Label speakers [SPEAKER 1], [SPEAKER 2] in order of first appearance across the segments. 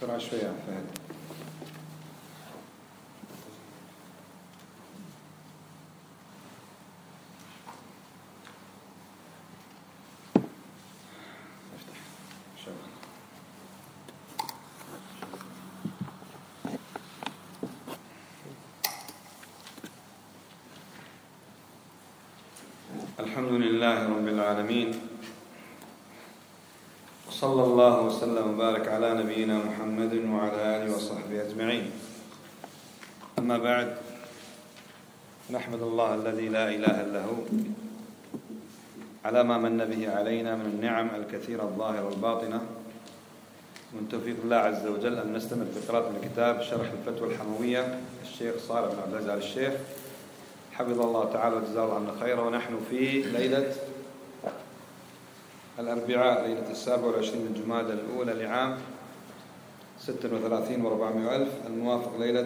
[SPEAKER 1] بسرعة شوية يا فهد. الحمد لله رب العالمين، وصلى الله وسلم وبارك على نبينا محمد وعلى آله وصحبه أجمعين. أما بعد، نحمد الله الذي لا إله إلا هو على ما من به علينا من النعم الكثيرة الظاهرة والباطنة، من توفيق الله عز وجل أن نستمر في قراءة الكتاب شرح الفتوى الحموية الشيخ صالح بن عبد العزيز آل الشيخ حفظه الله تعالى وجزاه الله عنا خيرا. ونحن في ليلة الأربعاء، ليلة 27 من جمادى الأولى لعام 36 و400 ألف، الموافق ليلة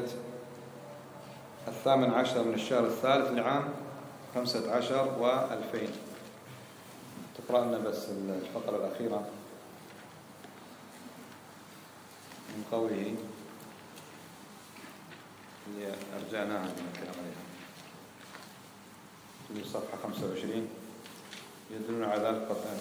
[SPEAKER 1] 18 من الشهر الثالث لعام 15 و2000. تقرأ لنا بس الفقرة الأخيرة من قوله اللي أرجعناها من الكلام عليها في صفحة 25 يدلون على ذلك قطعية.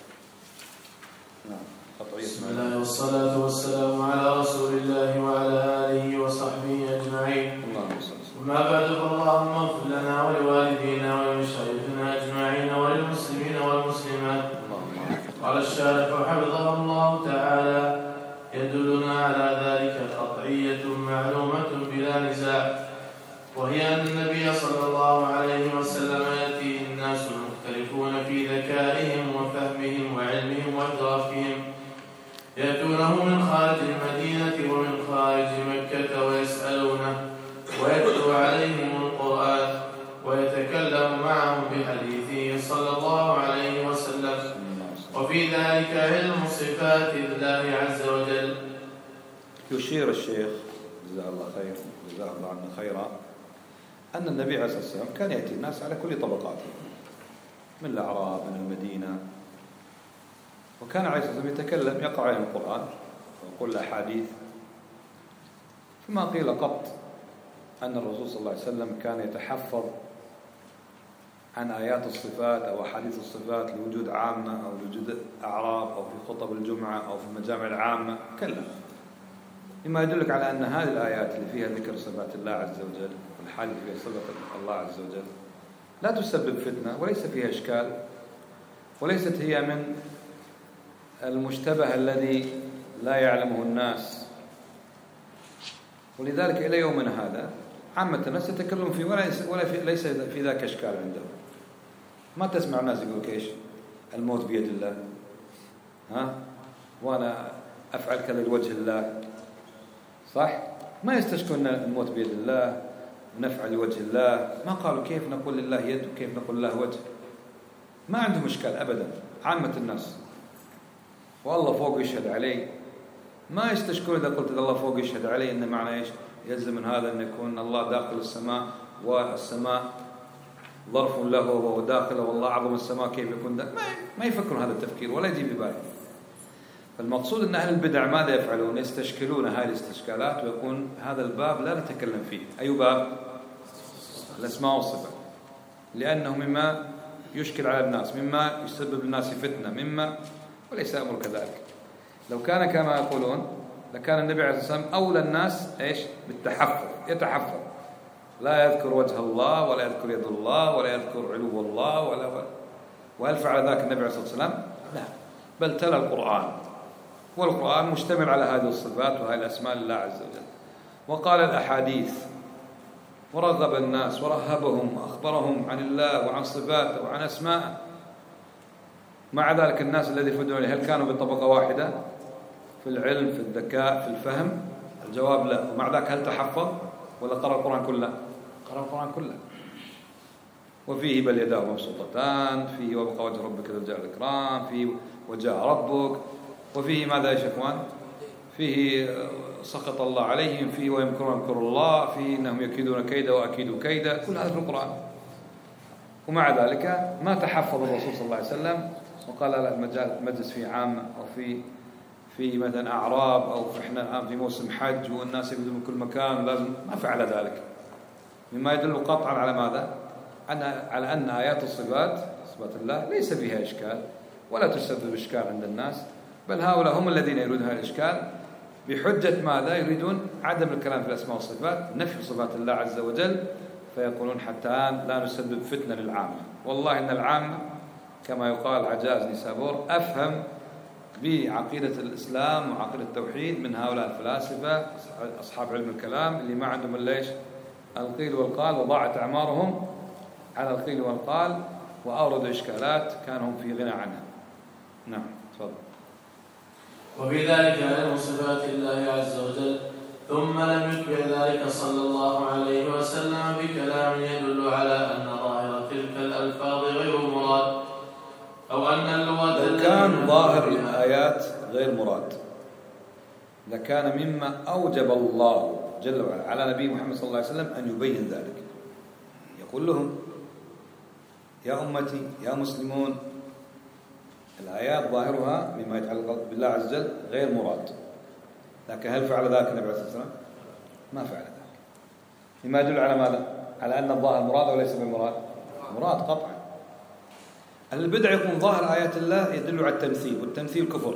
[SPEAKER 1] نعم، قطعية.
[SPEAKER 2] بسم الله والصلاة والسلام على رسول الله وعلى آله وصحبه أجمعين.
[SPEAKER 1] اللهم صل وسلم.
[SPEAKER 2] وما بعد، فاللهم اغفر لنا ولوالدينا ولمشايخنا أجمعين وللمسلمين والمسلمات. قال الشارح حفظه الله تعالى: يدلنا على ذلك قطعية معلومة بلا نزاع، وهي أن النبي صلى الله عليه وسلم يأتيه الناس المختلفون في ذكائهم وفهمهم وعلمهم وإدراكهم، يأتونه من خارج المدينة ومن خارج مكة ويسألونه ويتلو عليهم القرآن ويتكلم معهم بحديثه صلى الله عليه وسلم، وفي ذلك علم صفات الله عز وجل.
[SPEAKER 1] يشير الشيخ جزاه الله خير جزاه الله عنا خيرا أن النبي عليه الصلاة والسلام كان يأتي الناس على كل طبقاته، من الأعراب من المدينة، وكان عليه الصلاة والسلام يتكلم يقرأ عليهم القرآن ويقول الأحاديث. فما قيل قط أن الرسول صلى الله عليه وسلم كان يتحفظ عن آيات الصفات أو أحاديث الصفات لوجود عامة أو لوجود أعراب أو في خطب الجمعة أو في المجامع العامة. كلا، مما يدلك على أن هذه الآيات اللي فيها ذكر صفات الله عز وجل والحال اللي فيها صفة الله عز وجل لا تسبب فتنة وليس فيها إشكال، وليست هي من المشتبه الذي لا يعلمه الناس. ولذلك إلى يومنا هذا عامة الناس يتكلم فيه ليس في ذاك إشكال عندهم. ما تسمع الناس يقولوا كيش الموت بيد الله، وأنا أفعل كذا لوجه الله، صح؟ ما يستشكون الموت بيد الله ونفعل لوجه الله. ما قالوا كيف نقول لله يد وكيف نقول له وجه. ما عندهم إشكال أبدا عامة الناس. والله فوق يشهد علي، ما يستشكون إذا قلت الله فوق يشهد علي إن معنى إيش؟ يلزم من هذا أن يكون الله داخل السماء والسماء ظرف له وهو داخله، والله أعظم السماء كيف يكون ده؟ ما يفكرون هذا التفكير ولا يجي ببالهم. فالمقصود أن أهل البدع ماذا يفعلون؟ يستشكلون هذه الاستشكالات، ويكون هذا الباب لا نتكلم فيه. أي باب؟ الأسماء والصفات، لأنه مما يشكل على الناس، مما يسبب الناس فتنة، مما وليس أمر كذلك. لو كان كما يقولون لكان النبي عليه الصلاة والسلام أولى الناس إيش؟ بالتحفظ، يتحفظ، لا يذكر وجه الله ولا يذكر يد الله ولا يذكر علو الله وهل فعل ذاك النبي عليه الصلاة والسلام؟ لا، بل تلا القرآن، والقرآن مشتمل على هذه الصفات وهذه الأسماء لله عز وجل، وقال الأحاديث ورغب الناس ورهبهم وأخبرهم عن الله وعن صفاته وعن أسماءه. مع ذلك الناس الذي فدوا عليه هل كانوا بطبقة واحدة في العلم في الذكاء في الفهم؟ الجواب لا. ومع ذلك هل تحفظ ولا قرأ القرآن كله؟ قرأ القرآن كله. وفيه بل يداه مبسوطتان، فيه وبقى وجه ربك ذو الجلال والإكرام، فيه وجاء ربك، وفيه ماذا يا شيخوان؟ فيه سخط الله عليهم، فيه ويمكرون يمكر الله، فيه إنهم يكيدون كيدا وأكيدوا كيدا، كل هذا في القرآن. ومع ذلك ما تحفظ الرسول صلى الله عليه وسلم وقال لا، المجلس فيه عامة وفي في مثلا أعراب أو إحنا الآن في موسم حج والناس يبدون من كل مكان لازم، ما فعل ذلك، مما يدل قطعا على ماذا؟ على أن آيات الصفات صفات الله ليس فيها إشكال ولا تسبب إشكال عند الناس، بل هؤلاء هم الذين يريدون هذا الإشكال بحجة ماذا؟ يريدون عدم الكلام في الأسماء والصفات، نفي صفات الله عز وجل، فيقولون حتى الآن لا نسبب فتنة للعامة. والله إن العامة كما يقال عجاز نيسابور أفهم بعقيدة الإسلام وعقيدة التوحيد من هؤلاء الفلاسفة أصحاب علم الكلام اللي ما عندهم إلا إيش؟ القيل والقال، وضاعت أعمارهم على القيل والقال، وأوردوا إشكالات كانوا هم في غنى عنها. نعم تفضل.
[SPEAKER 2] وفي ذلك علم صفات الله عز وجل، ثم لم يتبع ذلك صلى الله عليه وسلم بكلام يدل على أن ظاهر تلك الألفاظ غير مراد، أو أن اللغة
[SPEAKER 1] لو كان ظاهر الآيات غير مراد لكان مما أوجب الله جل وعلا على نبي محمد صلى الله عليه وسلم أن يبين ذلك، يقول لهم يا أمتي يا مسلمون الآيات ظاهرها مما يتعلق بالله عز وجل غير مراد. لكن هل فعل ذلك النبي عليه الصلاة والسلام؟ ما فعل ذلك. مما يدل على ماذا؟ على أن الظاهر مراد وليس بالمراد؟ مراد قطعا. البدع يكون ظاهر آيات الله يدل على التمثيل، والتمثيل كفر.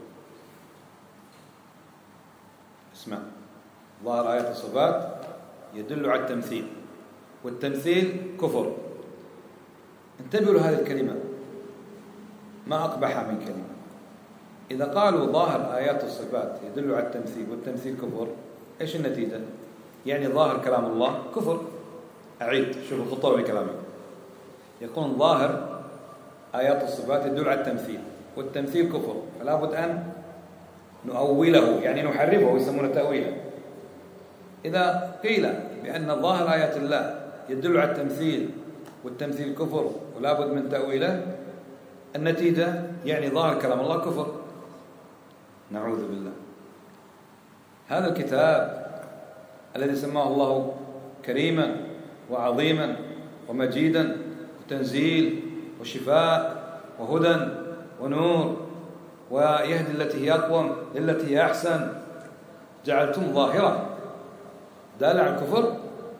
[SPEAKER 1] اسمع، ظاهر آيات الصفات يدل على التمثيل، والتمثيل كفر. انتبهوا لهذه الكلمة، ما أقبحها من كلمة. إذا قالوا ظاهر آيات الصفات يدل على التمثيل والتمثيل كفر، إيش النتيجة؟ يعني ظاهر كلام الله كفر. أعيد، شوفوا الخطورة بكلامي. يكون ظاهر آيات الصفات يدل على التمثيل، والتمثيل كفر، فلا بد أن نؤوله، يعني نحرفه، ويسمونه تأويلا. إذا قيل بأن ظاهر آيات الله يدل على التمثيل والتمثيل كفر ولا بد من تأويله، النتيجة يعني ظاهر كلام الله كفر. نعوذ بالله. هذا الكتاب الذي سماه الله كريما وعظيما ومجيدا وتنزيل وشفاء وهدى ونور ويهدي التي هي أقوم للتي هي أحسن، جعلتم ظاهرة دال على الكفر.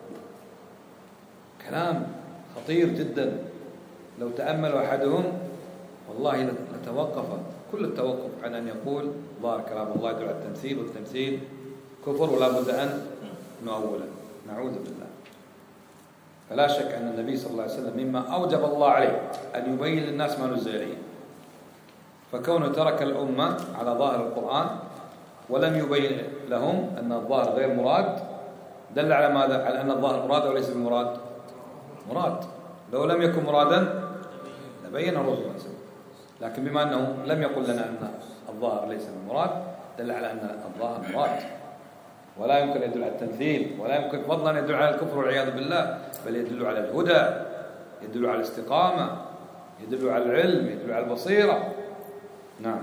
[SPEAKER 1] كلام خطير جدا، لو تأمل أحدهم والله لتوقف كل التوقف عن أن يقول ظاهر كلام الله يدل على التمثيل والتمثيل كفر ولا بد أن نؤوله. نعوذ بالله. فلا شك أن النبي صلى الله عليه وسلم مما أوجب الله عليه أن يبين للناس ما نزل إليه، فكونه ترك الأمة على ظاهر القرآن ولم يبين لهم أن الظاهر غير مراد دل على ماذا؟ على أن الظاهر مراد وليس بمراد؟ مراد. لو لم يكن مرادا لبين الرسول صلى الله عليه وسلم، لكن بما أنه لم يقل لنا أن الظاهر ليس بمراد دل على أن الظاهر مراد، ولا يمكن يدل على التمثيل، ولا يمكن فضلا يدل على الكفر والعياذ بالله، بل يدل على الهدى، يدل على الاستقامة، يدل على العلم، يدل على البصيرة. نعم.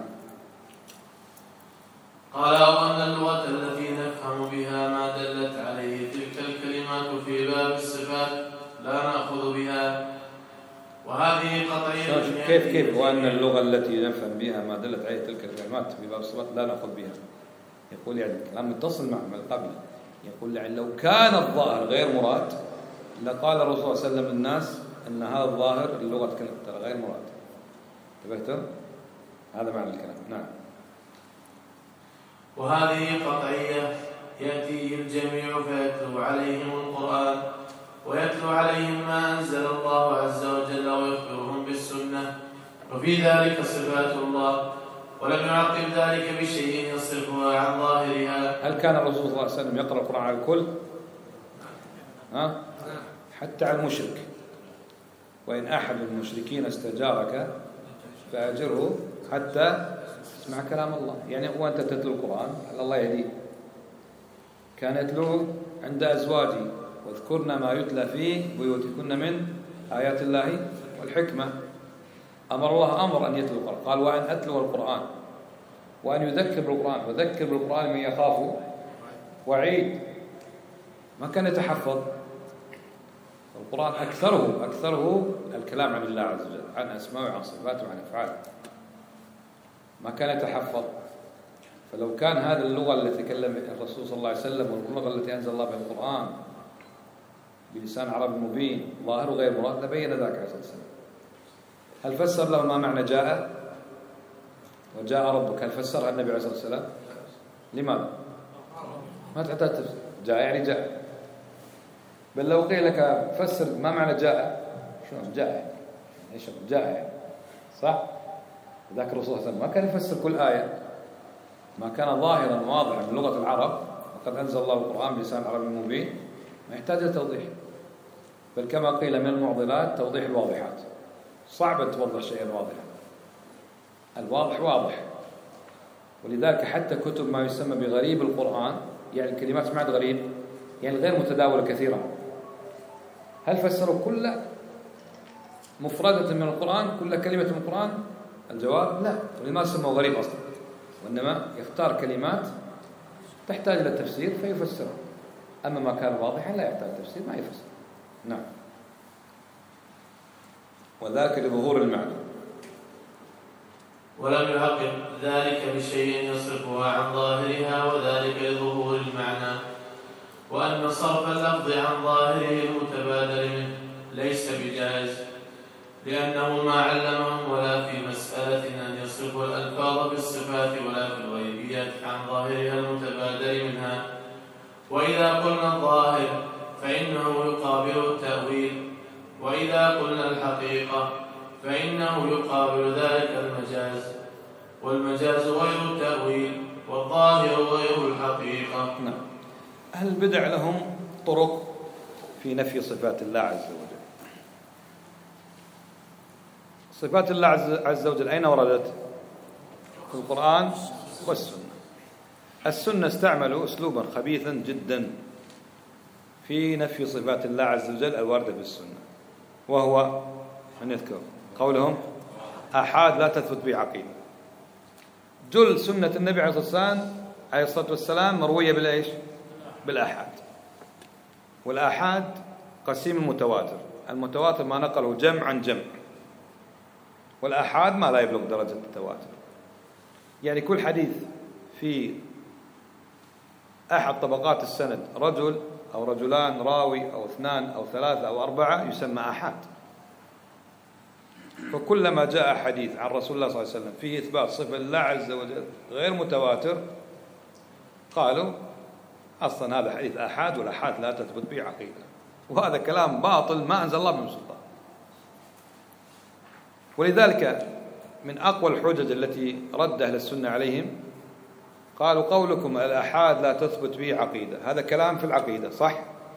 [SPEAKER 2] قال وأن اللغة التي نفهم بها ما دلت عليه تلك الكلمات في باب الصفات لا نأخذ بها، وهذه قطعية.
[SPEAKER 1] كيف وأن اللغة التي نفهم بها ما دلت عليه تلك الكلمات في باب الصفات لا نأخذ بها؟ يقول يعني كلام متصل مع ما قبل. يقول يعني لو كان الظاهر غير مراد لقال الرسول صلى الله عليه وسلم للناس أن هذا الظاهر اللغة ترى غير مراد. انتبهتم؟ هذا معنى الكلام. نعم.
[SPEAKER 2] وهذه قطعية يأتي الجميع فيتلو عليهم القرآن ويتلو عليهم ما أنزل الله عز وجل ويخبرهم بالسنة، وفي ذلك صفات الله، ولم يعقب ذلك بشيء يصرفها عن ظاهرها.
[SPEAKER 1] هل كان الرسول صلى الله عليه وسلم يقرأ القرآن على الكل؟ حتى على المشرك. وإن أحد المشركين استجارك فأجره حتى اسمع كلام الله. يعني وأنت تتلو القرآن الله يهديه. كان يتلوه عند أزواجه واذكرن ما يتلى في بيوتكن من آيات الله والحكمة. أمر الله أمر أن يتلو القرآن، قال وأن أتلو القرآن وأن يذكر بالقرآن، وذكر بالقرآن من يخاف وعيد. ما كان يتحفظ القرآن، أكثره الكلام عن الله عز وجل، عن أسماءه وعن صفاته وعن أفعاله. ما كان يتحفظ. فلو كان هذه اللغة التي تكلم الرسول صلى الله عليه وسلم واللغة التي أنزل الله بها القرآن بلسان عربي مبين ظاهر غير مراد لبين ذاك عليه الصلاة والسلام. هل فسر له ما معنى جاء وجاء ربك؟ هل فسرها النبي عليه الصلاة والسلام؟ لماذا؟ ما تحتاج تفسير. جاء يعني جاء. بل لو قيل لك فسر ما معنى جاء، شلون جاء يعني؟ ايش جاء يعني؟ صح؟ ذاك الرسول صلى الله عليه وسلم ما كان يفسر كل آية، ما كان ظاهرا واضحا من لغة العرب، وقد أنزل الله القرآن بلسان عربي مبين، ما يحتاج لتوضيح. بل كما قيل من المعضلات توضيح الواضحات. صعب أن توضح شيئا واضحا، الواضح واضح. ولذلك حتى كتب ما يسمى بغريب القرآن، يعني الكلمات سمعت غريب يعني غير متداولة كثيرا، هل فسروا كل مفردة من القرآن، كل كلمة من القرآن؟ الجواب لا. ولما سموا غريب أصلا، وإنما يختار كلمات تحتاج إلى التفسير فيفسرها. أما ما كان واضحا لا يحتاج تفسير ما يفسر. نعم. وذاك لظهور المعنى.
[SPEAKER 2] ولم يحقق ذلك بشيء يصرفها عن ظاهرها، وذلك لظهور المعنى. وأن صرف اللفظ عن ظاهره المتبادر منه ليس بجائز، لأنه ما علمهم ولا في مسألة أن يصرفوا الألفاظ بالصفات ولا في الغيبيات عن ظاهرها المتبادر منها. وإذا قلنا الظاهر فإنه يقابل التأويل، وإذا قلنا الحقيقة فإنه يقابل ذلك المجاز، والمجاز غير التأويل، والظاهر غير الحقيقة.
[SPEAKER 1] نعم. أهل البدع لهم طرق في نفي صفات الله عز وجل. صفات الله عز وجل أين وردت؟ في القرآن والسنة. السنة استعملوا أسلوبا خبيثا جدا في نفي صفات الله عز وجل الواردة في السنة، وهو من يذكر قولهم آحاد لا تثبت به عقيدة. جل سنة النبي عليه الصلاة والسلام مروية بالإيش؟ بالآحاد. والآحاد قسيم المتواتر. المتواتر ما نقله جمع عن جمع، والآحاد ما لا يبلغ درجة التواتر. يعني كل حديث في أحد طبقات السند رجل أو رجلان راوي أو اثنان أو ثلاثة أو أربعة يسمى آحاد. فكلما جاء حديث عن رسول الله صلى الله عليه وسلم فيه إثبات صفة الله عز وجل غير متواتر قالوا أصلا هذا حديث آحاد، والآحاد لا تثبت به عقيدة، وهذا كلام باطل ما أنزل الله به سلطان. ولذلك من أقوى الحجج التي رد أهل السنة عليهم قالوا قولكم الآحاد لا تثبت به عقيدة، هذا كلام في العقيدة صح؟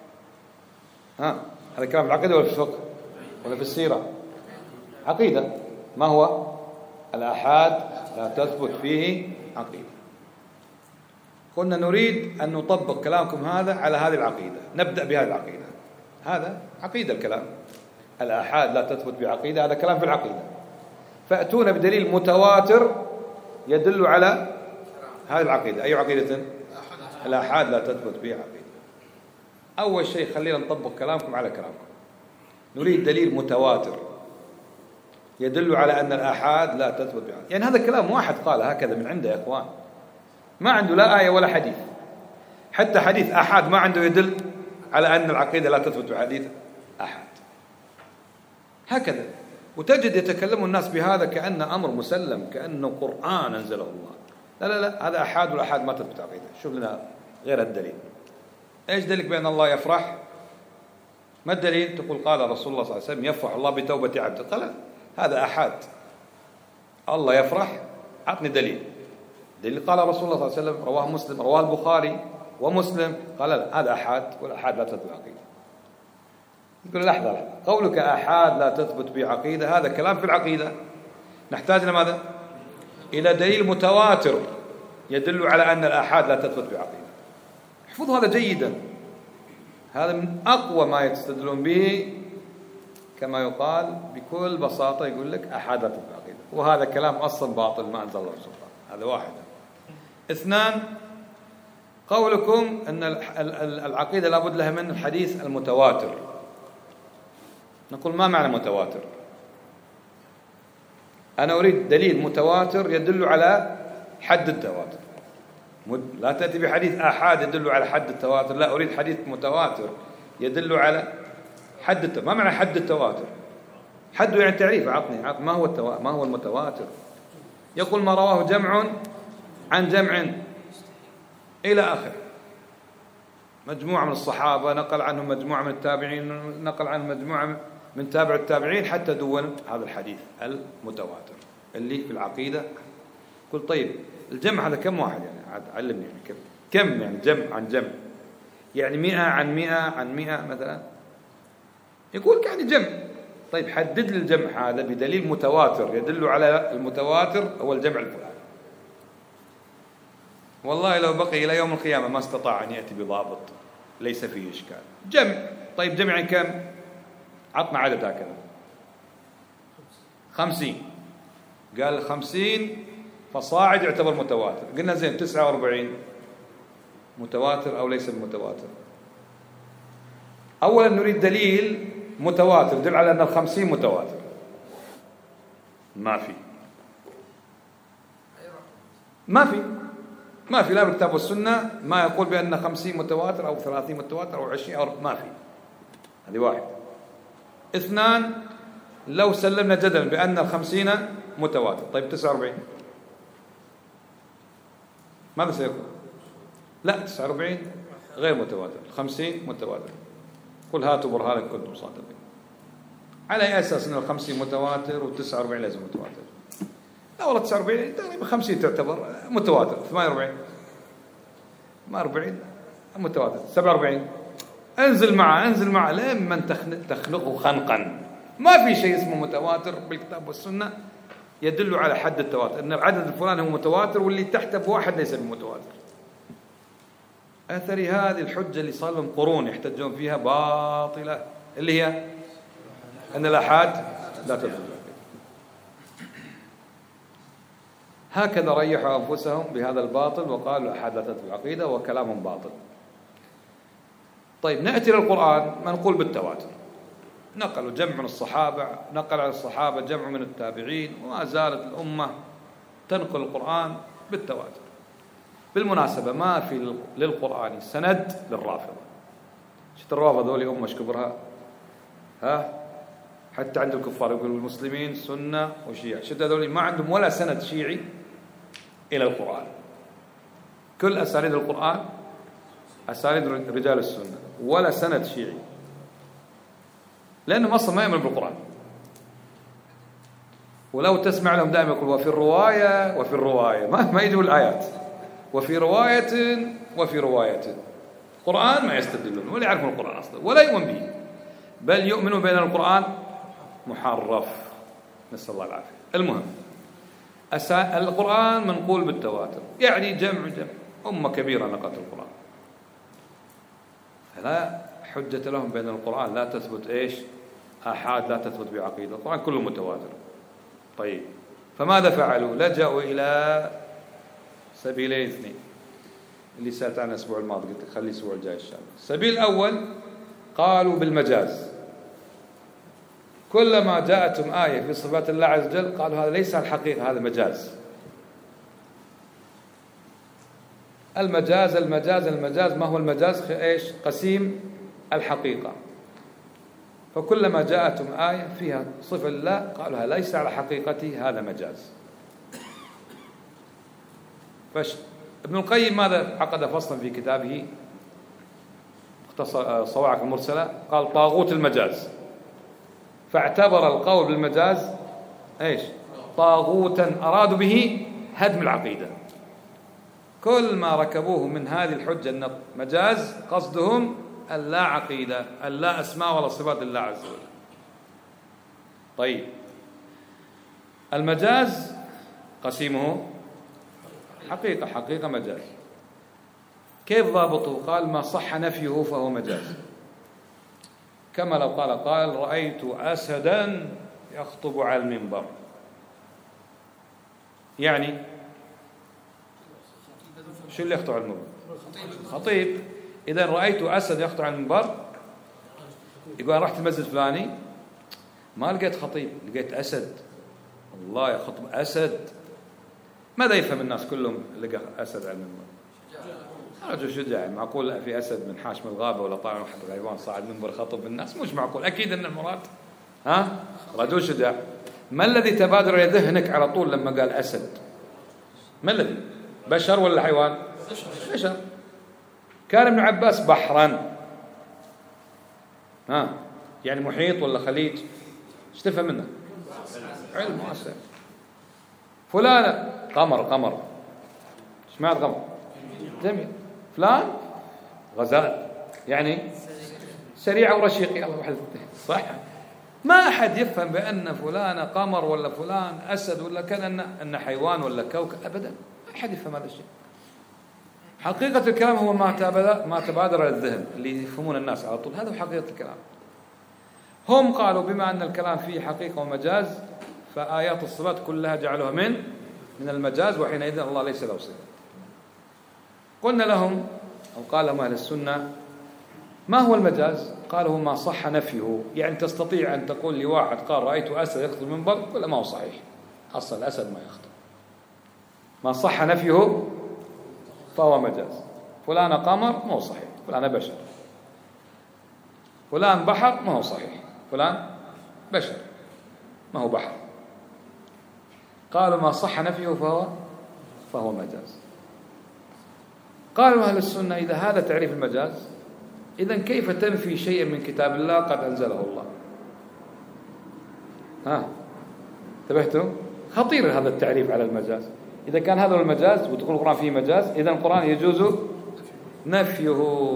[SPEAKER 1] هذا كلام في العقيدة ولا في الفقه ولا في السيرة؟ عقيدة. ما هو الآحاد لا تثبت فيه عقيدة. قلنا نريد أن نطبق كلامكم هذا على هذه العقيدة، نبدأ بهذه العقيدة. هذا عقيدة الكلام، الآحاد لا تثبت بعقيدة، هذا كلام في العقيدة. فأتونا بدليل متواتر يدل على هذه العقيدة. أي عقيدة؟ الآحاد لا تثبت بعقيدة. أول شيء خلينا نطبق كلامكم على كلامكم. نريد دليل متواتر يدل على أن الآحاد لا تثبت بعقيدة. يعني هذا كلام واحد قال هكذا من عنده يا إخوان، ما عنده لا آية ولا حديث. حتى حديث آحاد ما عنده يدل على أن العقيدة لا تثبت بحديث آحاد. هكذا. وتجد يتكلم الناس بهذا كأن أمر مسلم، كأنه قرآن أنزله الله. لا لا لا، هذا آحاد، والآحاد ما تثبت عقيدة. شوف لنا غير الدليل. إيش دليل بأن الله يفرح؟ ما الدليل؟ تقول قال رسول الله صلى الله عليه وسلم يفرح الله بتوبة عبده. قال هذا آحاد. الله يفرح، أعطني دليل. دليل قال رسول الله صلى الله عليه وسلم، رواه مسلم، رواه البخاري ومسلم. قال لا، هذا آحاد، والآحاد لا تثبت عقيدة. يقول لحظة، قولك آحاد لا تثبت بعقيدة هذا كلام في العقيدة. نحتاج إلى ماذا؟ إلى دليل متواتر يدل على أن الآحاد لا تثبت بعقيدة. احفظوا هذا جيدا، هذا من أقوى ما يستدلون به. كما يقال بكل بساطة يقول لك آحاد لا تثبت بعقيدة، وهذا كلام أصلا باطل ما أنزل الله سلطان. هذا واحد. اثنان، قولكم أن العقيدة لابد لها من الحديث المتواتر. نقول ما معنى متواتر؟ أنا أريد دليل متواتر يدل على حد التواتر. لا تأتي بحديث آحاد يدل على حد التواتر، لا، أريد حديث متواتر يدل على حد التواتر. ما معنى حد التواتر؟ حد يعني تعريف، عطني ما هو المتواتر؟ يقول ما رواه جمع عن جمع إلى آخر، مجموعة من الصحابة نقل عنهم مجموعة من التابعين، نقل عنهم مجموعة من تابع التابعين، حتى دون هذا الحديث المتواتر اللي في العقيدة. قل طيب الجمع هذا كم واحد يعني؟ علمني يعني كم يعني جمع عن جمع؟ يعني 100 عن 100 عن 100 مثلا، يقول يعني جمع. طيب حدد لي الجمع هذا بدليل متواتر يدل على المتواتر هو الجمع الفلاني. والله لو بقي إلى يوم القيامة ما استطاع أن يأتي بضابط ليس فيه إشكال. جمع، طيب جمع كم؟ عطنا عدد هكذا 50. قال 50 فصاعد يعتبر متواتر. قلنا زين 49 متواتر أو ليس متواتر؟ أولا نريد دليل متواتر يدل على أن 50 متواتر. ما في لا بالكتاب والسنة ما يقول بأن 50 متواتر أو 30 متواتر أو 20 أو ما في. هذه واحد. 2 لو سلمنا جدلا بأن 50 متواتر، طيب 49 ماذا سيكون؟ لا 49 غير متواتر، 50 متواتر. قل هاتوا برهانكم كنتم صادقين. على أي أساس أن 50 متواتر و49 لازم متواتر؟ لا والله 49 تقريبا 50 تعتبر متواتر، 48 متواتر، 47 انزل معه لما تخنقه خنقا. ما في شيء اسمه متواتر بالكتاب والسنة يدل على حد التواتر، ان العدد الفلاني هو متواتر واللي تحته بواحد ليس بمتواتر. أثري هذه الحجة اللي صار لهم قرون يحتجون فيها باطلة، اللي هي أن الآحاد لا تدل. هكذا ريحوا أنفسهم بهذا الباطل وقالوا الآحاد لا تدل في العقيدة، وكلامهم باطل. طيب نأتي للقرآن، ما نقول بالتواتر. نقلوا جمع من الصحابة، نقل على الصحابة جمع من التابعين، وما زالت الأمة تنقل القرآن بالتواتر. بالمناسبة ما في للقرآن سند للرافضة. شفت الرافضة ذولي أمة ايش كبرها؟ حتى عند الكفار يقولوا المسلمين سنة وشيعة. شفت هذولي ما عندهم ولا سند شيعي إلى القرآن. كل أسانيد القرآن أسانيد رجال السنة، ولا سند شيعي، لأنهم أصلا ما يؤمنون بالقرآن. ولو تسمع لهم دائما يقول وفي الرواية ما يجوا الآيات، وفي رواية القرآن ما يستدلون ولا يعرفون القرآن أصلا ولا يؤمن به، بل يؤمنون بأن القرآن محرف، نسأل الله العافية. المهم القرآن منقول بالتواتر، يعني جمع أمة كبيرة نقلت القرآن، فلا حجة لهم بأن القرآن لا تثبت آحاد لا تثبت بعقيدة، القرآن كله متواتر. طيب فماذا فعلوا؟ لجأوا إلى سبيلين اثنين اللي سألت عنه الأسبوع الماضي، قلت خلي الأسبوع الجاي إن شاء الله. السبيل الأول قالوا بالمجاز، كلما جاءتهم آية في صفات الله عز وجل قالوا هذا ليس الحقيقة، هذا مجاز. المجاز ما هو المجاز؟ قسيم الحقيقة. فكلما جاءتهم آية فيها صفة لله قالوا هذا ليس على حقيقته، هذا مجاز. ابن القيم ماذا عقد فصلا في كتابه صواعق المرسلة؟ قال طاغوت المجاز، فاعتبر القول بالمجاز طاغوتا أرادوا به هدم العقيدة. كل ما ركبوه من هذه الحجة أن مجاز قصدهم اللا عقيدة، اللا أسماء ولا صفات الله عز وجل. طيب المجاز قسيمه حقيقة مجاز. كيف ضابطه؟ قال ما صح نفيه فهو مجاز، كما لو قال رأيت أسدا يخطب على المنبر، يعني شو اللي يخطب على المنبر؟ خطيب. إذا رأيت أسد يخطب على المنبر، يقول رحت المسجد الفلاني ما لقيت خطيب، لقيت أسد، الله يخطب أسد. ماذا يفهم الناس كلهم؟ لقى أسد على المنبر. رجل شجاع. معقول في أسد من حاشم الغابة ولا طالع واحد غيبان صاعد منبر خطب الناس؟ مش معقول. أكيد أن المراد رجل شجاع. ما الذي تبادر إلى ذهنك على طول لما قال أسد؟ ما الذي؟ بشر ولا حيوان؟ بشر. كان ابن عباس بحرا، يعني محيط ولا خليج؟ ايش تفهم منه؟ علم واسع. فلان قمر. ايش معنى قمر؟ جميل. فلان غزال، يعني سريع ورشيق. يلا واحد صح. ما أحد يفهم بأن فلان قمر ولا فلان أسد ولا كان أن حيوان ولا كوكب، أبدا ما أحد يفهم هذا الشيء. حقيقة الكلام هو ما تبادر إلى الذهن اللي يفهمون الناس على طول. هذا هو حقيقة الكلام. هم قالوا بما أن الكلام فيه حقيقة ومجاز فآيات الصفات كلها جعلوها من المجاز، وحينئذ الله ليس له صفة. قلنا لهم أو قال لهم أهل السنة ما هو المجاز؟ قالوا ما صح نفيه. يعني تستطيع أن تقول لواحد قال رأيت أسد يخطو المنبر، ولا ما هو صحيح، أصلا الأسد ما يخطو. ما صح نفيه فهو مجاز. فلان قمر ما هو صحيح، فلان بشر. فلان بحر ما هو صحيح، فلان بشر ما هو بحر. قالوا ما صح نفيه فهو مجاز. قالوا أهل السنة إذا هذا تعريف المجاز، إذن كيف تنفي شيئا من كتاب الله قد أنزله الله؟ انتبهتم؟ خطير هذا التعريف على المجاز. إذا كان هذا هو المجاز وتقول القرآن فيه مجاز، إذن القرآن يجوز نفيه.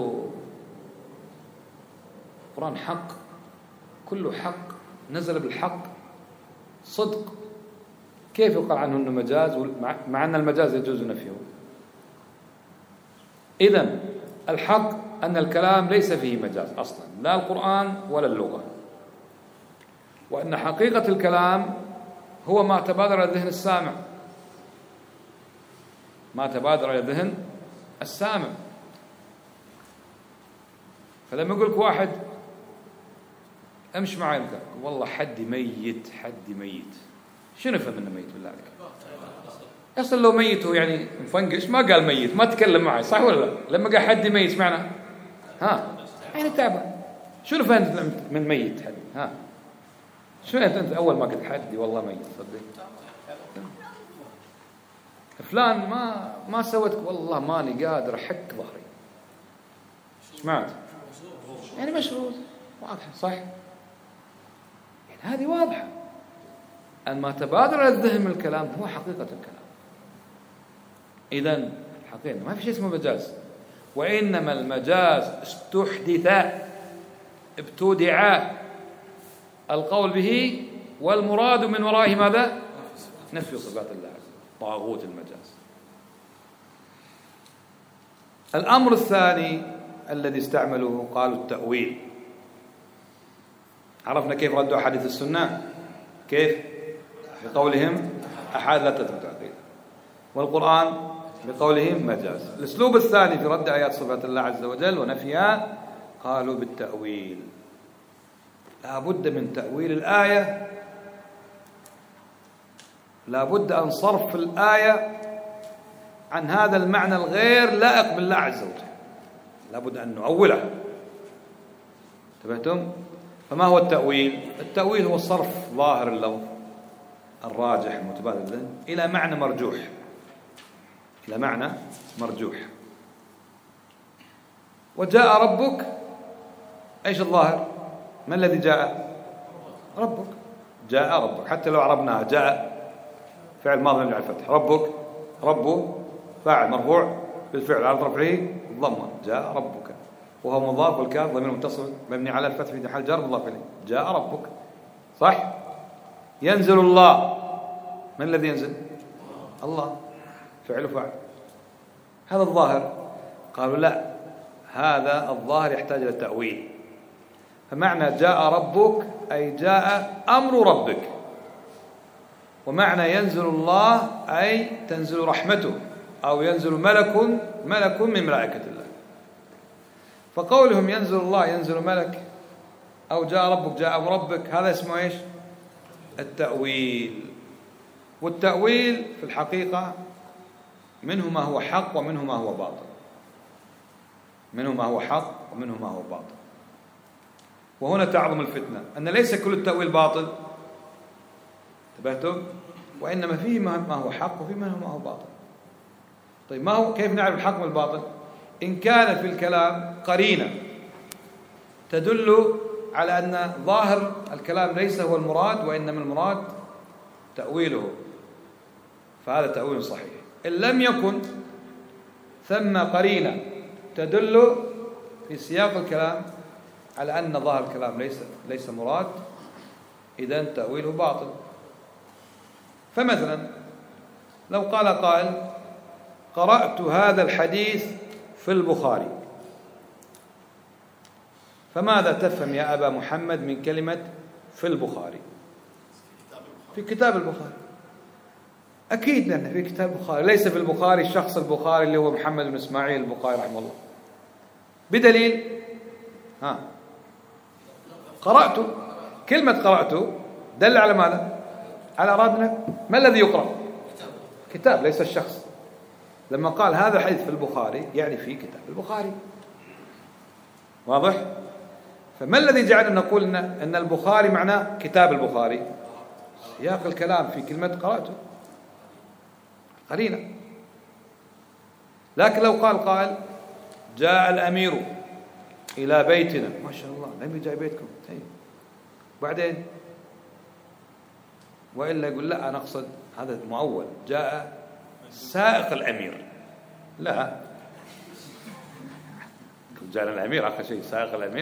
[SPEAKER 1] القرآن حق، كله حق، نزل بالحق، صدق. كيف يقال عنه أنه مجاز مع أن المجاز يجوز نفيه؟ إذن الحق أن الكلام ليس فيه مجاز أصلا، لا القرآن ولا اللغة، وأن حقيقة الكلام هو ما تبادر إلى ذهن السامع، ما تبادر إلى ذهن السامع. فلما يقول لك واحد امشي معي والله حدي ميت، شنو فهم انه ميت بالله عليك؟ اصلا لو ميت هو يعني مفنقش ما قال ميت، ما تكلم معي، صح ولا لا؟ لما قال حدي ميت معنى يعني تعبان. شنو فهمت من ميت حدي؟ شنو انت اول ما قلت حدي والله ميت صدق فلان ما سويت والله ماني قادر احك ظهري. سمعت؟ يعني مشروط واضحه، صح؟ يعني هذه واضحه أن ما تبادر الذهن من الكلام هو حقيقة الكلام. إذن حقيقة ما في شيء اسمه مجاز، وإنما المجاز استحدث، ابتدع القول به، والمراد من ورائه ماذا؟ نفي صفات الله، طاغوت المجاز. الأمر الثاني الذي استعملوه قالوا التأويل. عرفنا كيف ردوا أحاديث السنة، كيف؟ بقولهم أحاد لا تثبت عقيدة، والقرآن بقولهم مجاز. الأسلوب الثاني في رد آيات صفات الله عز وجل ونفيها قالوا بالتأويل. لا بد من تأويل الآية، لا بد أن صرف الآية عن هذا المعنى الغير لائق بالله عز وجل، لا بد أن نؤولها. انتبهتم؟ فما هو التأويل؟ التأويل هو صرف ظاهر اللفظ الراجح المتبادل الذهن إلى معنى مرجوح، إلى معنى مرجوح. وجاء ربك، إيش الظاهر؟ ما الذي جاء؟ ربك. جاء ربك، حتى لو عربناها جاء فعل ماضي مبني على الفتح، ربك ربه فاعل مرفوع بالفعل على رفعه الضمه، جاء ربك، وهو مضاف والكاف ضمير متصل مبني على الفتح في محل جر مضاف إليه. جاء ربك، صح؟ ينزل الله، من الذي ينزل؟ الله، فعل وفاعل، هذا الظاهر. قالوا لا، هذا الظاهر يحتاج إلى التأويل. فمعنى جاء ربك أي جاء أمر ربك، ومعنى ينزل الله أي تنزل رحمته أو ينزل ملك من ملائكة الله. فقولهم ينزل الله ينزل ملك أو جاء ربك جاء أمر ربك، هذا اسمه إيش؟ التأويل. والتأويل في الحقيقة منه ما هو حق ومنه ما هو باطل. منه ما هو حق ومنه ما هو باطل. وهنا تعظم الفتنة أن ليس كل التأويل باطل، انتبهتم؟ وإنما فيه ما هو حق وفيه ما هو باطل. طيب ما هو كيف نعرف الحق والباطل؟ إن كان في الكلام قرينة تدل على أن ظاهر الكلام ليس هو المراد وإنما المراد تأويله، فهذا تأويل صحيح. إن لم يكن ثم قرينة تدل في سياق الكلام على أن ظاهر الكلام ليس مراد، إذن تأويله باطل. فمثلا لو قال قائل: قرأت هذا الحديث في البخاري، فماذا تفهم يا أبا محمد من كلمة في البخاري؟ في كتاب البخاري، أكيد لأن في كتاب البخاري، ليس في البخاري الشخص البخاري اللي هو محمد بن إسماعيل البخاري رحمه الله. بدليل قرأت، كلمة قرأت دل على ماذا؟ على أرادنا ما الذي يقرأ؟ كتاب ليس الشخص. لما قال هذا الحديث في البخاري يعني في كتاب البخاري، واضح؟ فما الذي جعلنا نقول أن البخاري معناه كتاب البخاري؟ سياق الكلام في كلمة قرأته قرينة. لكن لو قال قائل: جاء الأمير إلى بيتنا، ما شاء الله الأمير جاء بيتكم، بعدين وإلا يقول: لا أنا أقصد هذا مؤول، جاء سائق الأمير. لا، جاء الأمير آخر شيء سائق الأمير،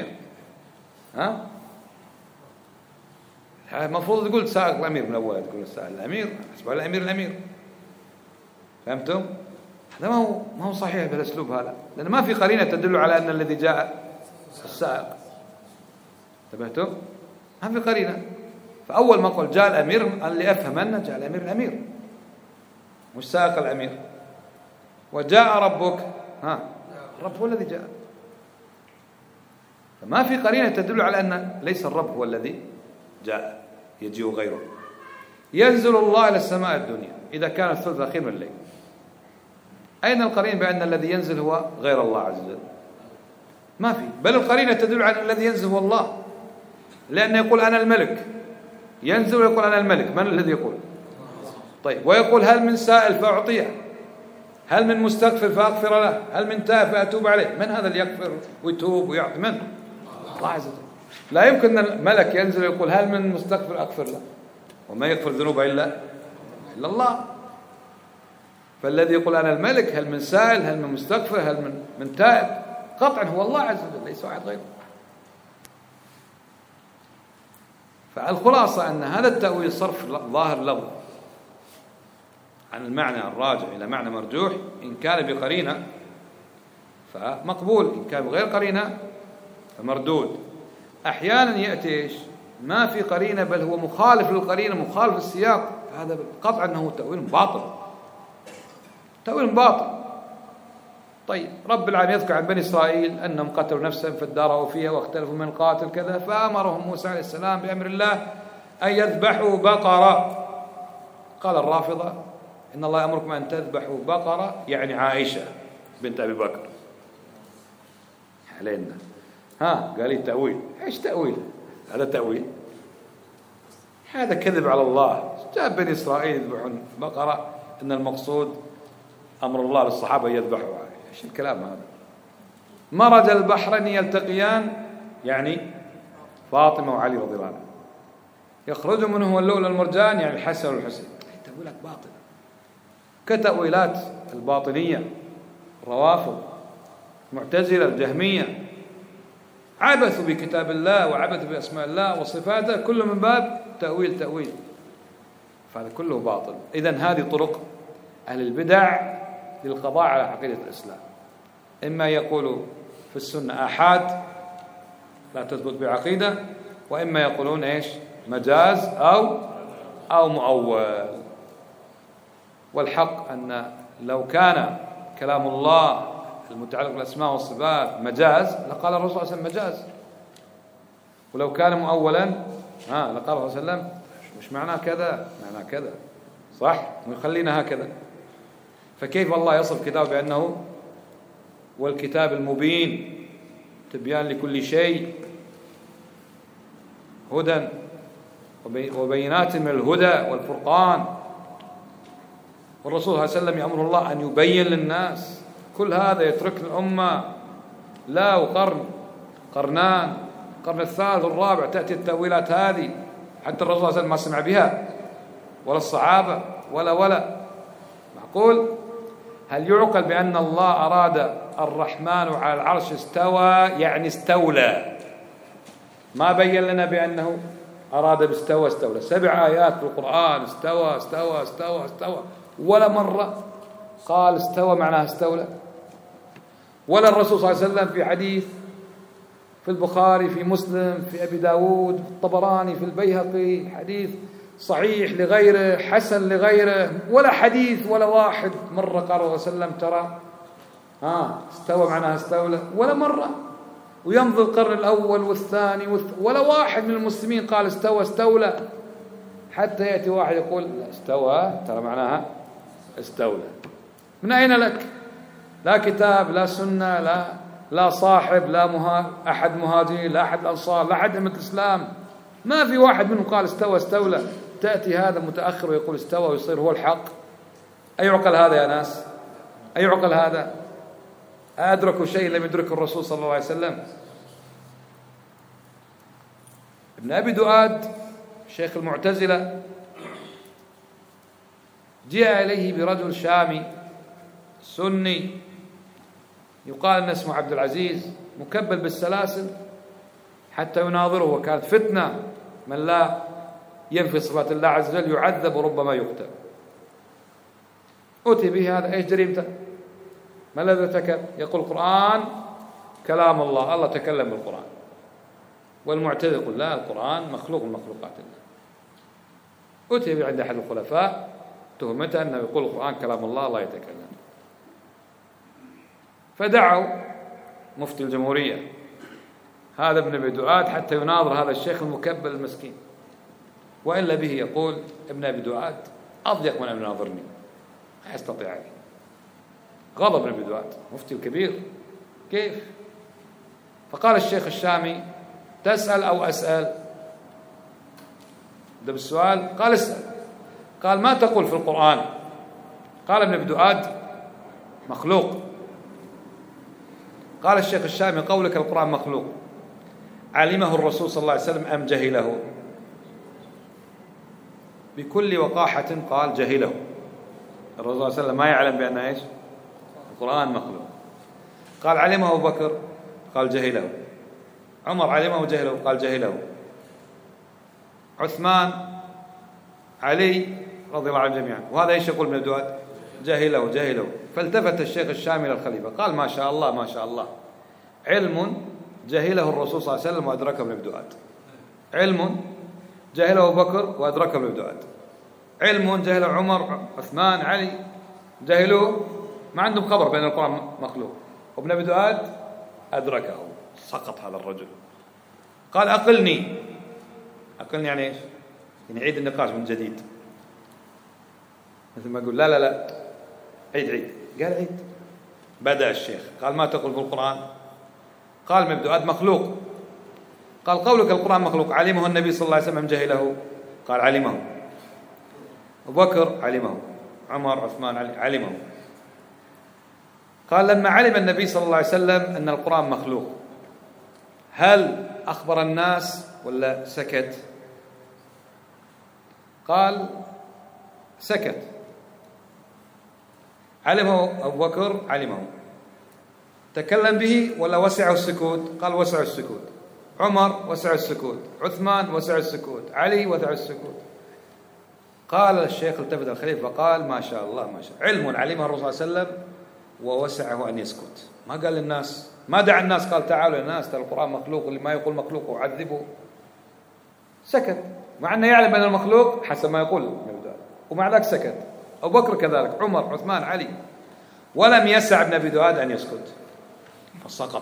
[SPEAKER 1] المفروض تقول سائق الأمير من أول، تقول سائق الأمير، حسب الأمير الأمير. فهمتم؟ هذا ما هو صحيح بالأسلوب هذا، لأن ما في قرينة تدل على أن الذي جاء السائق. انتبهتم؟ ما في قرينة. فأول ما قل جاء الأمير اللي أفهم أنه جاء الأمير الأمير مش سائق الأمير. وجاء ربك، الرب هو الذي جاء، فما في قرينة تدل على أن ليس الرب هو الذي جاء، يجيء غيره. ينزل الله إلى السماء الدنيا إذا كان الثلث الأخير من الليل. أين القرينة بأن الذي ينزل هو غير الله عز وجل؟ ما في، بل القرينة تدل على أن الذي ينزل هو الله، لأنه يقول أنا الملك، ينزل ويقول أنا الملك. من الذي يقول؟ طيب، ويقول: هل من سائل فأعطيه، هل من مستغفر فأغفر له، هل من تائب فأتوب عليه. من هذا اللي يغفر ويتوب ويعطي؟ من؟ الله عز وجل. لا يمكن أن الملك ينزل ويقول: هل من مستغفر أغفر له، وما يغفر الذنوب إلا الله. فالذي يقول أنا الملك، هل من سائل، هل من مستغفر، هل من تائب، قطعا هو الله عز وجل، ليس واحد غيره. فالخلاصة أن هذا التأويل صرف ظاهر لفظ عن المعنى الراجع إلى معنى مرجوح، إن كان بقرينة فمقبول، إن كان بغير قرينة فمردود. أحيانا يأتي إيش؟ ما في قرينة، بل هو مخالف للقرينة، مخالف للسياق، هذا قطعا أنه تأويل باطل، تأويل باطل. طيب، رب العالمين يذكر عن بني إسرائيل أنهم قتلوا نفسا فاداروا فيها واختلفوا من قاتل كذا، فأمرهم موسى عليه السلام بأمر الله أن يذبحوا بقرة. قال الرافضة: إن الله يأمركم أن تذبحوا بقرة، يعني عائشة بنت أبي بكر علينا. قال لي تأويل. إيش تأويل؟ هذا تأويل، هذا كذب على الله. جاء بني إسرائيل يذبحون بقرة، إن المقصود أمر الله للصحابة يذبحوا. إيش الكلام هذا؟ مرج البحرين يلتقيان، يعني فاطمة وعلي رضي الله عنهم، يخرج منه اللؤلؤ والمرجان، يعني الحسن والحسين. تأويلات باطلة كتأويلات الباطنية، الروافض، المعتزلة، الجهمية، عبثوا بكتاب الله وعبثوا بأسماء الله وصفاته، كله من باب تأويل، فهذا كله باطل. إذن هذه طرق أهل البدع للقضاء على عقيدة الإسلام: إما يقولوا في السنة آحاد لا تثبت بعقيدة، وإما يقولون إيش؟ مجاز أو مؤول. والحق أن لو كان كلام الله المتعلق بالأسماء والصفات مجاز لقال الرسول صلى الله عليه وسلم مجاز، ولو كان مؤولا لقال الرسول صلى الله عليه وسلم مش معناه كذا، معناه كذا، صح؟ ويخلينا هكذا. فكيف الله يصف كتابه بأنه والكتاب المبين تبيان لكل شيء، هدى وبينات من الهدى والفرقان. والرسول صلى الله عليه وسلم يأمر الله أن يبين للناس. كل هذا يترك الأمة لا وقرن قرنان، القرن الثالث والرابع تأتي التأويلات هذه. حتى الرسول صلى الله عليه وسلم ما سمع بها ولا الصحابة ولا معقول. هل يعقل بأن الله أراد الرحمن على العرش استوى يعني استولى؟ ما بين لنا بأنه أراد باستوى. 7 آيات في القرآن استوى استوى استوى استوى، ولا مرة قال استوى معناها استولى. ولا الرسول صلى الله عليه وسلم في حديث في البخاري في مسلم في أبي داود في الطبراني في البيهقي حديث صحيح لغيره حسن لغيره، ولا حديث ولا واحد مرة قال الله صلى الله عليه وسلم ترى استوى معناها استولى، ولا مرة. ويمضي القرن الأول والثاني ولا واحد من المسلمين قال استولى، حتى يأتي واحد يقول لا استوى ترى معناها استولى. من أين لك؟ لا كتاب لا سنة لا صاحب لا أحد مهاجرين لا أحد أنصار لا أحد أئمة الإسلام، ما في واحد منهم قال استولى. تأتي هذا متأخر ويقول استوى ويصير هو الحق. أيعقل هذا يا ناس؟ أيعقل هذا؟ أدركوا شيء لم يدركه الرسول صلى الله عليه وسلم. ابن أبي دؤاد شيخ المعتزلة جاء إليه برجل شامي سني يقال أن اسمه عبد العزيز مكبل بالسلاسل حتى يناظره، وكانت فتنة من لا ينفي صفات الله عز وجل يعذب وربما يقتل. أتي به هذا، إيش جريمته؟ ما الذي ارتكب؟ يقول القرآن كلام الله، الله تكلم بالقرآن. والمعتزلة يقول لا، القرآن مخلوق من مخلوقات الله. أتي به عند أحد الخلفاء تهمته أنه يقول القرآن كلام الله، الله يتكلم. فدعوا مفتي الجمهورية هذا ابن أبي دؤاد حتى يناظر هذا الشيخ المكبل المسكين، وإلا به يقول ابن أبي دؤاد أضيق من أن يناظرني، لا يستطيع عليه. غضب ابن أبي دؤاد مفتي الكبير كيف؟ فقال الشيخ الشامي تسأل أو أسأل؟ ده بالسؤال. قال اسأل. قال ما تقول في القرآن؟ قال ابن أبي دؤاد مخلوق. قال الشيخ الشامي قولك القرآن مخلوق علمه الرسول صلى الله عليه وسلم أم جهله؟ بكل وقاحة قال جهله. الرسول صلى الله عليه وسلم ما يعلم بأن إيش؟ القرآن مخلوق. قال علمه أبو بكر؟ قال جهله. عمر علمه وجهله؟ قال جهله. عثمان علي رضي الله عنهم جميعا. وهذا ايش يقول ابن دؤاد؟ جهله. فالتفت الشيخ الشامي للخليفة قال ما شاء الله ما شاء الله، علم جهله الرسول صلى الله عليه وسلم وأدركه ابن دؤاد، علم جهله أبو بكر وأدركه ابن دؤاد، علم جهله عمر عثمان علي جهلوه، ما عندهم خبر بأن القرآن مخلوق، وابن أبي دؤاد أدركه. سقط هذا الرجل. قال أقلني يعني إيش؟ يعني عيد النقاش من جديد، مثل ما يقول لا عيد. قال عيد. بدأ الشيخ قال ما تقول في القرآن؟ قال ابن دؤاد مخلوق. قال قولك القرآن مخلوق علمه النبي صلى الله عليه وسلم جهله؟ قال علمه. أبو بكر علمه، عمر عثمان علمه. قال لما علم النبي صلى الله عليه وسلم أن القرآن مخلوق هل أخبر الناس ولا سكت؟ قال سكت. علمه أبو بكر؟ علمه. تكلم به ولا وسعه السكوت؟ قال وسع السكوت. عمر وسع السكوت، عثمان وسع السكوت، علي وسع السكوت. قال الشيخ التفت الخليفة قال ما شاء الله ما شاء الله، علم علمه الرسول صلى الله عليه وسلم ووسعه أن يسكت. ما قال للناس، ما دعا الناس قال تعالوا يا ناس ترى القرآن مخلوق، اللي ما يقول مخلوق وعذبه. سكت مع أنه يعلم أن المخلوق حسب ما يقول، ومع ذلك سكت. أبو بكر كذلك، عمر عثمان علي، ولم يسع ابن أبي دؤاد أن يسكت فسقط.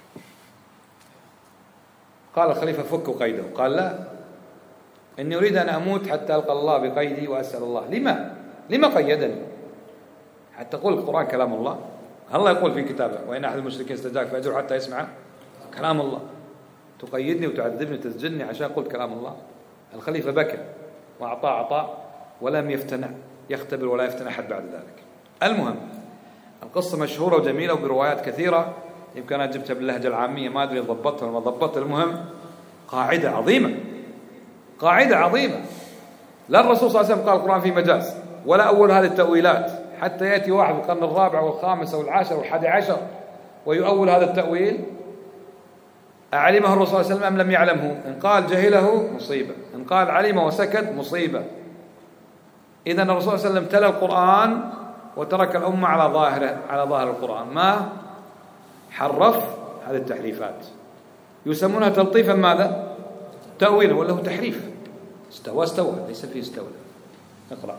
[SPEAKER 1] قال الخليفة فكوا قيده. قال لا، إني أريد أن أموت حتى ألقى الله بقيدي وأسأل الله. لما قيدني؟ حتى تقول القرآن كلام الله؟ الله يقول في كتابه وإن أحد المشركين استجارك فأجره حتى يسمع كلام الله. تقيدني وتعذبني وتسجني عشان قلت كلام الله. الخليفة بكى وأعطاه عطاء ولم يفتنع يختبر ولا يفتنع أحد بعد ذلك. المهم القصة مشهورة وجميلة وبروايات كثيرة، يمكن أنا جبتها باللهجة العامية ما أدري ضبطتها ولا ما ضبطتها. المهم قاعدة عظيمة، قاعدة عظيمة. لا الرسول صلى الله عليه وسلم قال القرآن فيه مجاز ولا أول هذه التأويلات، حتى يأتي واحد بالقرن الرابع والخامس والعاشر والحادي عشر ويؤول هذا التأويل. أعلمه الرسول صلى الله عليه وسلم أم لم يعلمه؟ إن قال جهله مصيبة، إن قال علمه وسكت مصيبة. إذن الرسول صلى الله عليه وسلم تلا القرآن وترك الأمة على ظاهره، على ظاهر القرآن، ما حرف هذه التحريفات. يسمونها تلطيفا ماذا؟ تأويل، ولا هو تحريف. استوى ليس فيه استولى. اقرأ.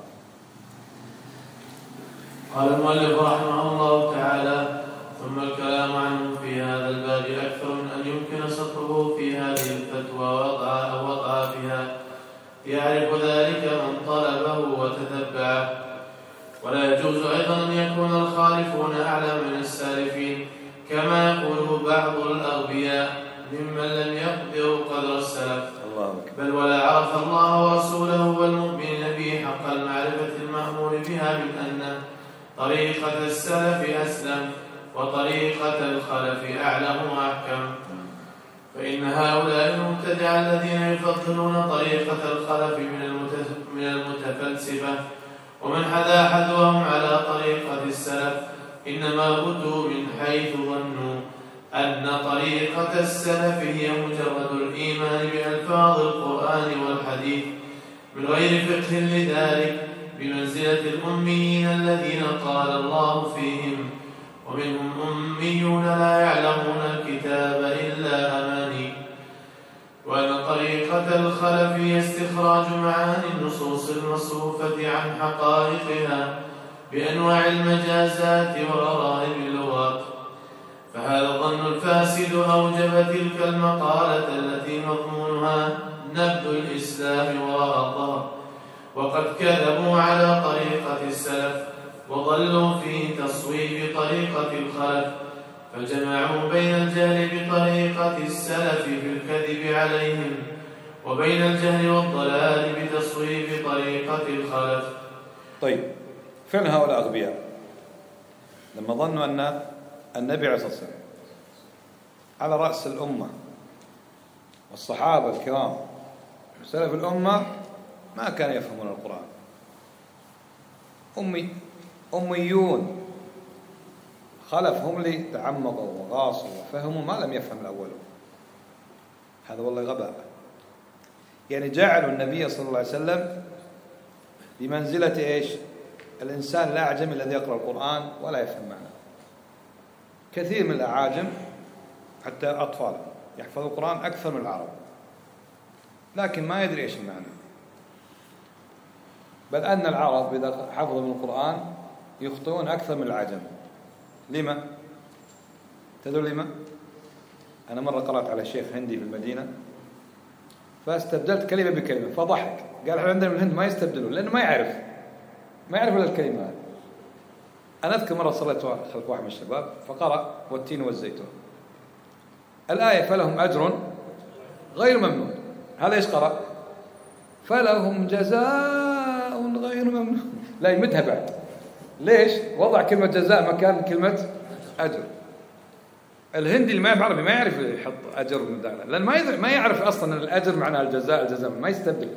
[SPEAKER 2] قال المؤلف رحمه الله تعالى: ثم الكلام عنه في هذا الباب أكثر من أن يمكن سطره في هذه الفتوى وضعها فيها، يعرف ذلك من طلبه وتتبعه. ولا يجوز أيضا أن يكون الخالفون أعلى من السالفين كما يقول بعض الأغبياء ممن لم يقدروا قدر السلف، بل ولا عرف الله ورسوله والمؤمنين به حق المعرفة المأمور بها من أن طريقة السلف أسلم وطريقة الخلف أعلم وأحكم. فإن هؤلاء المبتدعة الذين يفضلون طريقة الخلف من المتفلسفة ومن حذا حذوهم على طريقة السلف إنما بدوا من حيث ظنوا أن طريقة السلف هي مجرد الإيمان بألفاظ القرآن والحديث من غير فقه لذلك، بمنزلة الأميين الذين قال الله فيهم: ومنهم أميون لا يعلمون الكتاب إلا أماني. وأن طريقة الخلف هي استخراج معاني النصوص المصروفة عن حقائقها بأنواع المجازات وغرائب اللغات. فهذا الظن الفاسد أوجب تلك المقالة التي مضمونها نبذ الإسلام وراء الظهر، وقد كذبوا على طريقة السلف وضلوا في تصويب طريقة الخلف، فجمعوا بين الجهل بطريقة السلف في الكذب عليهم وبين الجهل والضلال بتصويب طريقة الخلف.
[SPEAKER 1] طيب، فعلا هؤلاء أغبياء لما ظنوا أن النبي عليه الصلاة والسلام على رأس الأمة والصحابة الكرام وسلف الأمة ما كانوا يفهمون القرآن، أميون، خلف هم اللي تعمقوا وغاصوا وفهموا ما لم يفهم الأولون. هذا والله غباء. يعني جعلوا النبي صلى الله عليه وسلم بمنزلة إيش؟ الإنسان الأعجمي الذي يقرأ القرآن ولا يفهم معناه. كثير من الأعاجم حتى أطفال يحفظوا القرآن أكثر من العرب، لكن ما يدري إيش المعنى. بل أن العرب إذا حفظوا من القرآن يخطئون أكثر من العجم. لما؟ تدرون لما؟ أنا مرة قرأت على شيخ هندي في المدينة فاستبدلت كلمة بكلمة فضحك، قال إحنا عندنا من الهند ما يستبدلون لأنه ما يعرف إلا الكلمة هذه. أنا أذكر مرة صليت خلف واحد من الشباب فقرأ والتين والزيتون الآية فلهم أجر غير ممنون. هذا إيش قرأ؟ فلهم جزاء غير ممنون. لا يمدها بعد. ليش؟ وضع كلمة جزاء مكان كلمة أجر. الهندي اللي ما يعرف عربي ما يعرف يحط أجر من داخله، لأن ما يعرف أصلا الأجر معناه الجزاء ما يستبدل.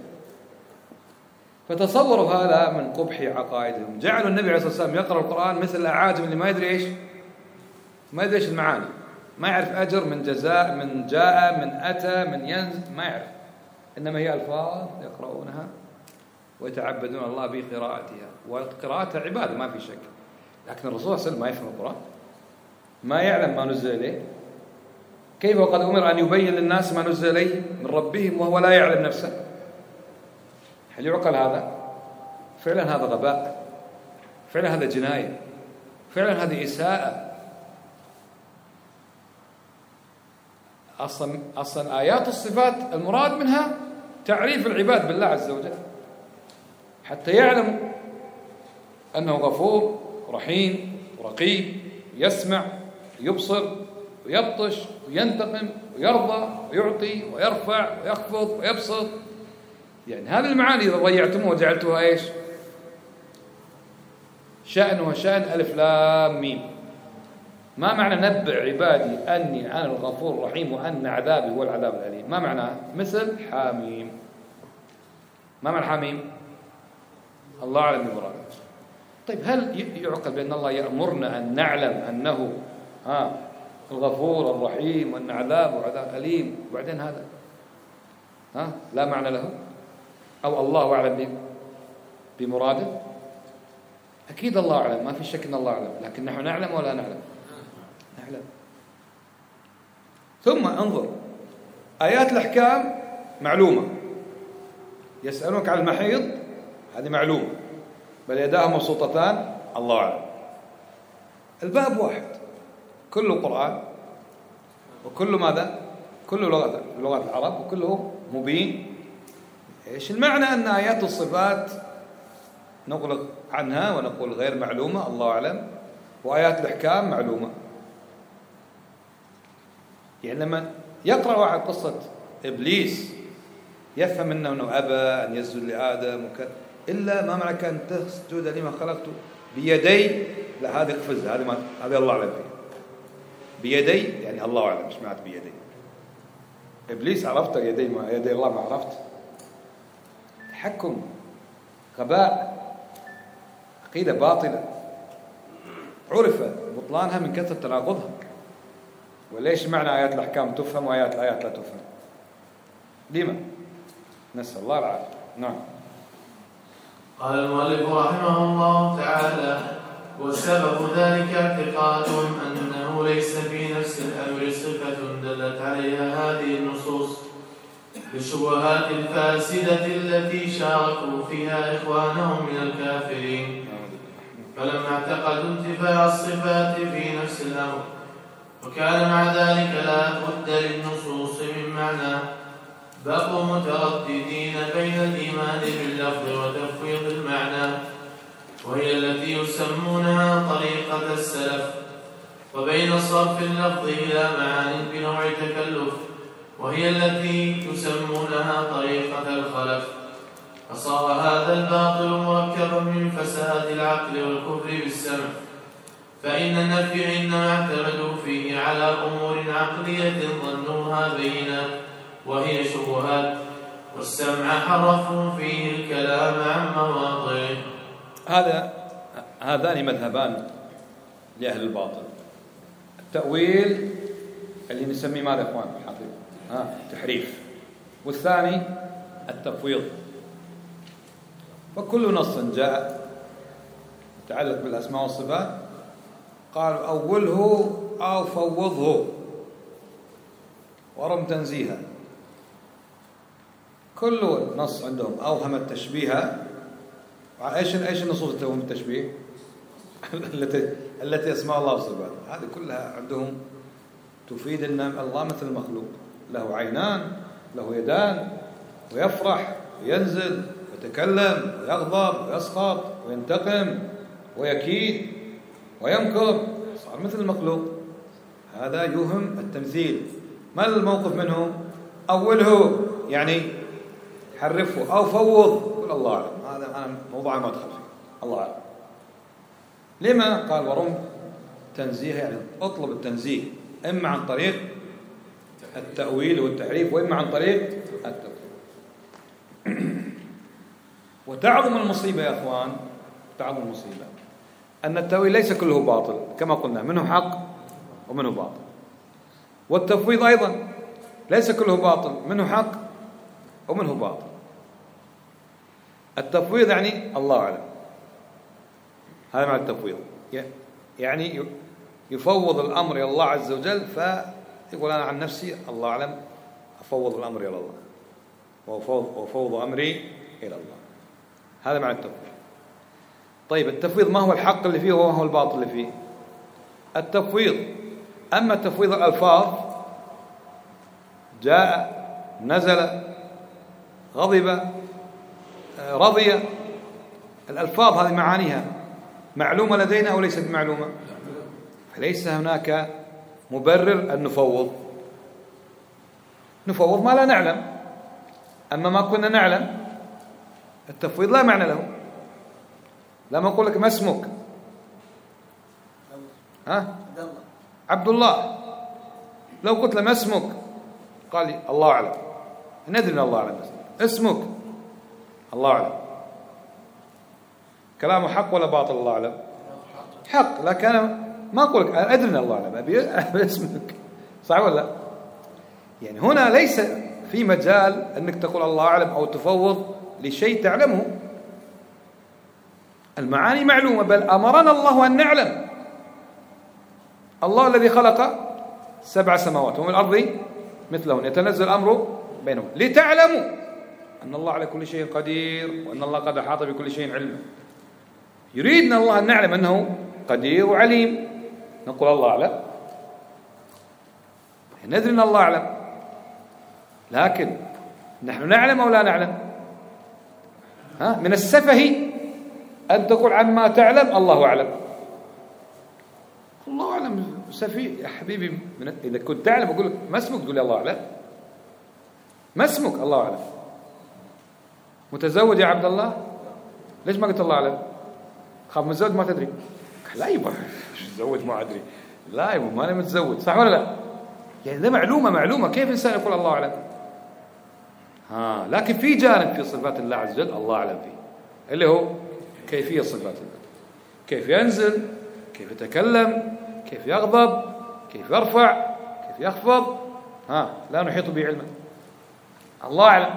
[SPEAKER 1] فتصوروا هذا من قبح عقائدهم. جعلوا النبي عليه الصلاة والسلام يقرأ القرآن مثل الأعاجم اللي ما يدري إيش المعاني، ما يعرف أجر من جزاء من جاء من أتى من ينزل، ما يعرف، إنما هي ألفاظ يقرؤونها ويتعبدون الله بقراءتها، وقراءتها عبادة ما في شك. لكن الرسول صلى الله عليه وسلم ما يفهم القرآن، ما يعلم ما نزل إليه، كيف وقد أمر أن يبين للناس ما نزل إليه من ربهم وهو لا يعلم نفسه؟ هل يعقل هذا؟ فعلا هذا غباء، فعلا هذا جناية، فعلا هذه إساءة. أصلا آيات الصفات المراد منها تعريف العباد بالله عز وجل حتى يعلموا أنه غفور رحيم رقيب يسمع يبصر ويبطش وينتقم ويرضى ويعطي ويرفع ويخفض ويبسط. يعني هذه المعاني إذا ضيعتموها وجعلتوها إيش؟ شأن وشأن ألف لام ميم. ما معنى نبئ عبادي أني أنا الغفور الرحيم وأن عذابي هو العذاب الأليم؟ ما معناه؟ مثل حاميم. ما معنى حاميم؟ الله أعلم بمراده. طيب هل يعقل بأن الله يأمرنا أن نعلم أنه الغفور الرحيم وأن عذابه عذاب أليم وبعدين هذا لا معنى له؟ أو الله أعلم بمراده؟ أكيد الله أعلم، ما في شك أن الله أعلم، لكن نحن نعلم ولا نعلم؟ نعلم. ثم انظر آيات الأحكام معلومة. يسألونك عن المحيض، هذه معلومة، بل يداه مبسوطتان، الله أعلم. الباب واحد، كله قرآن وكله ماذا؟ كله لغة العرب وكله مبين. إيش المعنى؟ أن آيات الصفات نغلق عنها ونقول غير معلومة، الله أعلم، وآيات الأحكام معلومة. يعني لما يقرأ واحد قصة إبليس يفهم أنه أبى أن يسجد لآدم إلا ما معنى أن تسجد لما خلقته بيدي، لا هذه قفز، هذه الله أعلم فيها. بيدي يعني الله أعلم مش معنى بيدي. إبليس عرفت يدي الله ما عرفت. تحكم، غباء، عقيدة باطلة عرف بطلانها من كثرة تناقضها. وليش معنى آيات الأحكام تفهم وآيات الآيات لا تفهم؟ لما؟ نسأل الله العافية. نعم.
[SPEAKER 2] قال المؤلف رحمه الله تعالى: وسبب ذلك اعتقادهم أنه ليس في نفس الأمر صفة دلت عليها هذه النصوص بالشبهات الفاسدة التي شاركوا فيها إخوانهم من الكافرين. فلما اعتقدوا انتفاع الصفات في نفس الأمر وكان مع ذلك لا بد للنصوص من معنى، بقوا مترددين بين الإيمان باللفظ وتفويض المعنى، وهي التي يسمونها طريقة السلف، وبين صرف اللفظ إلى معان بنوع تكلف، وهي التي يسمونها طريقة الخلف. فصار هذا الباطل مركبا من فساد العقل والكفر بالسمع، فإن النفي إنما اعتمدوا فيه على أمور عقلية ظنوها بينات وهي شبهات، والسمع حرفوا فيه الكلام عن مواضعه.
[SPEAKER 1] هذان مذهبان لأهل الباطل: التأويل اللي نسميه ماذا يا إخوان الحقيقة؟ تحريف. والثاني التفويض. فكل نص جاء يتعلق بالأسماء والصفات قال أوله أو فوضه ورم تنزيها. كل نص عندهم أوهم التشبيه. ايش النصوص اللي توهم التشبيه؟ التي اسماء الله وصفاته هذه كلها عندهم تفيد ان الله مثل المخلوق، له عينان، له يدان، ويفرح وينزل ويتكلم ويغضب ويسخط وينتقم ويكيد ويمكر، صار مثل المخلوق. هذا يوهم التمثيل. ما الموقف منه؟ أوله يعني حرفه أو فوض، قل الله أعلم. هذا أنا موضوع ما أدخل فيه، الله أعلم. لما قال ورم تنزيه؟ يعني اطلب التنزيه إما عن طريق التأويل والتحريف وإما عن طريق التفويض. وتعظم المصيبة يا أخوان، تعظم المصيبة أن التأويل ليس كله باطل كما قلنا، منه حق ومنه باطل. والتفويض أيضا ليس كله باطل، منه حق ومنه باطل. التفويض يعني الله أعلم، هذا معنى التفويض، يعني يفوض الأمر إلى الله عز وجل، فيقول أنا عن نفسي الله أعلم أفوض الأمر إلى الله وفوض أمري إلى الله. هذا معنى التفويض. طيب التفويض ما هو الحق اللي فيه وما هو الباطل اللي فيه؟ التفويض أما تفويض الألفاظ، جاء، نزل، غضب، رضي، الألفاظ هذه معانيها معلومة لدينا أو ليست معلومة؟ ليس هناك مبرر أن نفوض ما لا نعلم. أما ما كنا نعلم التفويض لا معنى له. لما أقول لك ما اسمك؟ عبد الله. لو قلت له ما اسمك؟ قال لي الله أعلم. ندري أن الله أعلم. اسمك؟ الله أعلم. كلامه حق ولا باطل؟ الله أعلم. حق. لكن أنا ما أقول لك أنا أدري أن الله أعلم، أبي اسمك. صح ولا لا؟ يعني هنا ليس في مجال أنك تقول الله أعلم أو تفوض لشيء تعلمه. المعاني معلومة، بل أمرنا الله أن نعلم. الله الذي خلق 7 سماوات ومن الأرض مثلهن يتنزل الأمر بينهم لتعلموا أن الله على كل شيء قدير وأن الله قد أحاط بكل شيء علما. يريدنا الله أن نعلم أنه قدير وعليم. نقول الله أعلم، ندري أن الله أعلم، لكن نحن نعلم أو لا نعلم؟ من السفه أن تقول عما تعلم الله أعلم. الله أعلم سفيه يا حبيبي. إذا كنت تعلم أقول لك ما اسمك؟ تقول لي الله أعلم. ما اسمك؟ الله أعلم. متزوج يا عبد الله؟ ليش ما قلت الله أعلم؟ خاف متزوج ما تدري. لا يبا تزوج ما أدري. لا يبا ما أنا متزوج. صح ولا لا؟ يعني ده معلومة. كيف إنسان يقول الله أعلم؟ لكن في جانب في صفات الله عز وجل الله أعلم فيه، اللي هو كيفية صفات الله. كيف ينزل، كيف يتكلم، كيف يغضب، كيف يرفع، كيف يخفض، لا نحيط به علما. الله أعلم.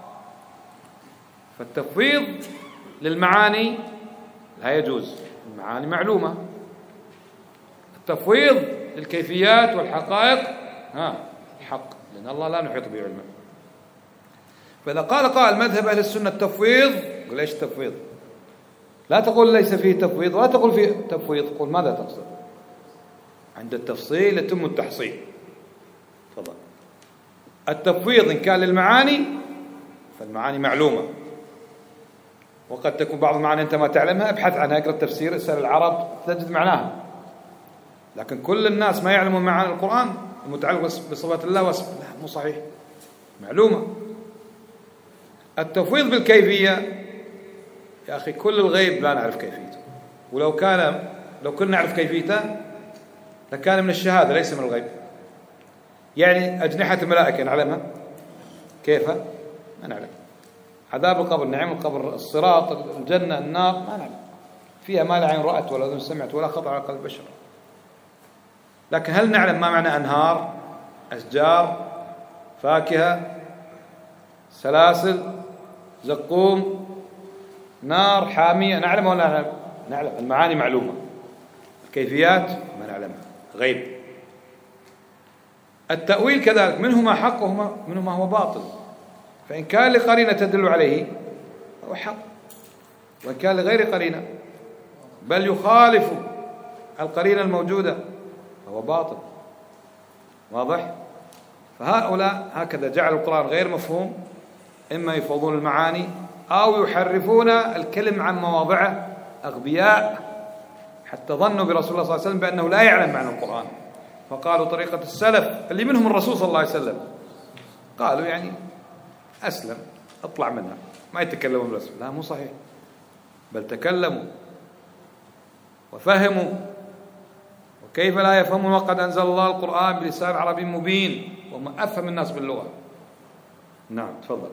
[SPEAKER 1] فالتفويض للمعاني لا يجوز. المعاني معلومة. التفويض للكيفيات والحقائق حق، لأن الله لا نحيط به علما. فإذا قال مذهب أهل السنة التفويض، قل إيش التفويض؟ لا تقول ليس فيه تفويض ولا تقول فيه تفويض. قل ماذا تقصد؟ عند التفصيل يتم التحصيل. تفضل. التفويض إن كان للمعاني فالمعاني معلومة، وقد تكون بعض المعاني أنت ما تعلمها، ابحث عنها، اقرأ التفسير، اسأل العرب تجد معناها. لكن كل الناس ما يعلمون معاني القرآن المتعلق بصفات الله واسمه، لا مو صحيح. معلومة. التفويض بالكيفية يا أخي كل الغيب لا نعرف كيفيته، ولو كنا نعرف كيفيته لكان من الشهادة ليس من الغيب. يعني أجنحة الملائكة نعلمها كيف؟ ما نعلم. عذاب القبر، نعيم القبر، الصراط، الجنة، النار، ما نعلم. فيها ما لا عين رأت ولا أذن سمعت ولا خطر على قلب بشر. لكن هل نعلم ما معنى أنهار، أشجار، فاكهة، سلاسل، زقوم، نار حامية؟ نعلم ولا نعلم؟ نعلم. المعاني معلومة، الكيفيات ما نعلمها، غيب. التأويل كذلك، منه ما حق ومنه ما هو باطل. فإن كان لقرينة تدل عليه فهو حق، وإن كان لغير قرينة بل يخالف القرينة الموجودة فهو باطل. واضح؟ فهؤلاء هكذا جعلوا القرآن غير مفهوم، إما يفوضون المعاني أو يحرفون الكلم عن مواضعه. أغبياء حتى ظنوا برسول الله صلى الله عليه وسلم بأنه لا يعلم معنى القرآن، فقالوا طريقة السلف اللي منهم الرسول صلى الله عليه وسلم، قالوا يعني أسلم أطلع منها، ما يتكلمون بالرسول. لا مو صحيح، بل تكلموا وفهموا. وكيف لا يفهمون وقد أنزل الله القرآن بلسان عربي مبين وما أفهم الناس باللغة. نعم تفضل.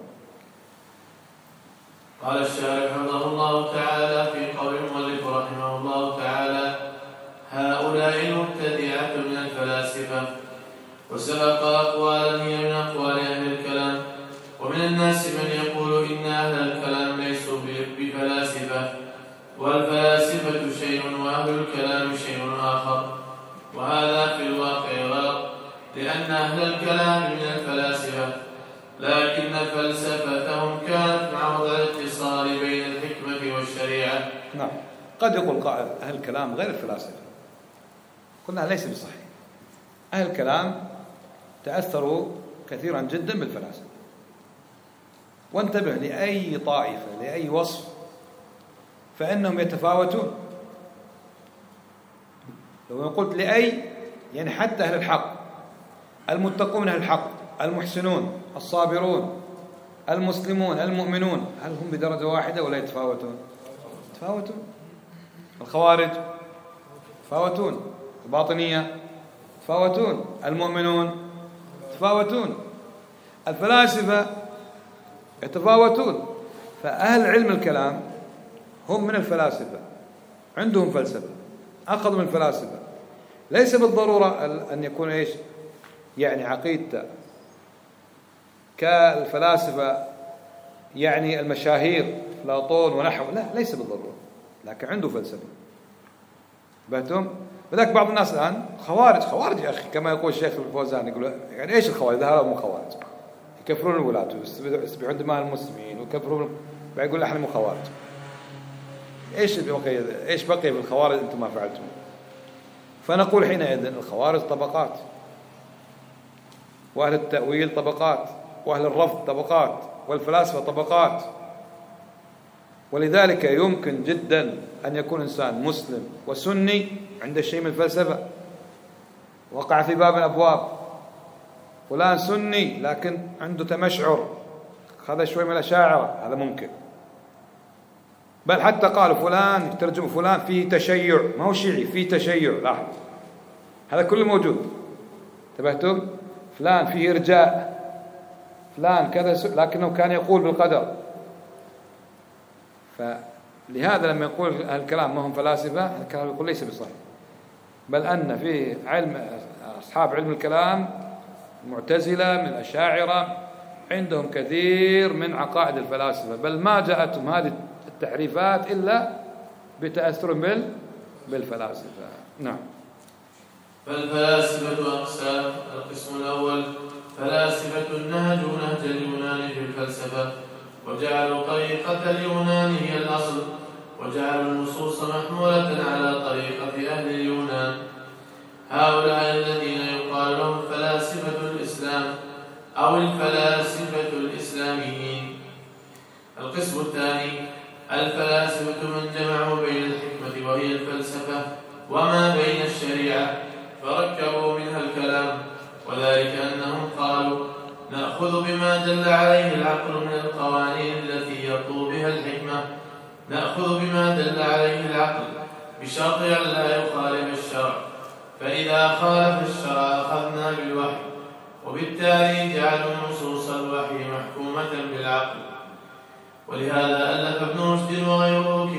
[SPEAKER 2] قال الشارح رحمه الله تعالى في قول المؤلف رحمه الله تعالى: هؤلاء المبتدعة من الفلاسفة. وسبق أقوالا هي من أقوال أهل الكلام، ومن الناس من يقول إن أهل الكلام ليسوا بفلاسفة، والفلاسفة شيء وأهل الكلام شيء آخر، وهذا في الواقع غلط، لأن أهل الكلام من الفلاسفة، لكن فلسفتهم كانت مع وضع الاتصال بين الحكمة والشريعة.
[SPEAKER 1] نعم. قد يقول قائل أهل الكلام غير الفلاسفة، قلنا ليس بصحيح. أهل الكلام تأثروا كثيرا جدا بالفلاسفة. وانتبه لأي طائفة لأي وصف فإنهم يتفاوتون. لو قلت لأي يعني حتى أهل الحق، المتقون أهل الحق، المحسنون، الصابرون، المسلمون، المؤمنون، هل هم بدرجة واحدة ولا يتفاوتون؟ يتفاوتون. الخوارج يتفاوتون، الباطنية يتفاوتون، المؤمنون يتفاوتون، الفلاسفة يتفاوتون. فأهل علم الكلام هم من الفلاسفة، عندهم فلسفة، أخذوا من الفلاسفة. ليس بالضرورة أن يكون إيش يعني عقيدته كالفلاسفة يعني المشاهير أفلاطون ونحو، لا، ليس بالضرورة، لكن عنده فلسفة. بهتم وذاك بعض الناس الآن خوارج يا أخي، كما يقول الشيخ الفوزان، يقول يعني إيش الخوارج؟ هذا مو خوارج، يكفرون الولاة ويسبحون دماء المسلمين ويكفرون، بعد يقول احنا مو خوارج. ايش بقي في الخوارج انتم ما فعلتم؟ فنقول حينئذ الخوارج طبقات، واهل التأويل طبقات، واهل الرفض طبقات، والفلاسفة طبقات. ولذلك يمكن جدا أن يكون إنسان مسلم وسني عنده شيء من الفلسفة، وقع في باب الأبواب. فلان سني لكن عنده تمشعر، هذا شوي من الأشاعرة، هذا ممكن. بل حتى قالوا فلان، يترجم فلان فيه تشيع، ما هو شيعي، فيه تشيع. لاحظ هذا كله موجود، انتبهتم؟ فلان فيه إرجاء، فلان كذا، لكنه كان يقول بالقدر. فلهذا لما يقول الكلام ما هم فلاسفة، الكلام يقول ليس بصحيح، بل أن في علم أصحاب علم الكلام المعتزلة من الأشاعرة عندهم كثير من عقائد الفلاسفة، بل ما جاءتهم هذه التحريفات إلا بتأثر بالفلاسفة. نعم.
[SPEAKER 2] فالفلاسفة أقسام. القسم الأول فلاسفة نهجوا نهج اليونان في الفلسفة، وجعلوا طريقة اليونان هي الأصل، وجعلوا النصوص محمولة على طريقة أهل اليونان. هؤلاء الذين يقال لهم فلاسفة الإسلام أو الفلاسفة الإسلاميين. القسم الثاني الفلاسفة من جمعوا بين الحكمة وهي الفلسفة وما بين الشريعة، فركبوا منها الكلام، وذلك أنهم قالوا نأخذ بما دل عليه العقل من القوانين التي يطلب بها الحكمة، نأخذ بما دل عليه العقل بشرط أن لا يخالف الشرع، فإذا خالف الشرع أخذنا بالوحي، وبالتالي جعلوا نصوص الوحي محكومة بالعقل. ولهذا ألف ابن رشد وغيره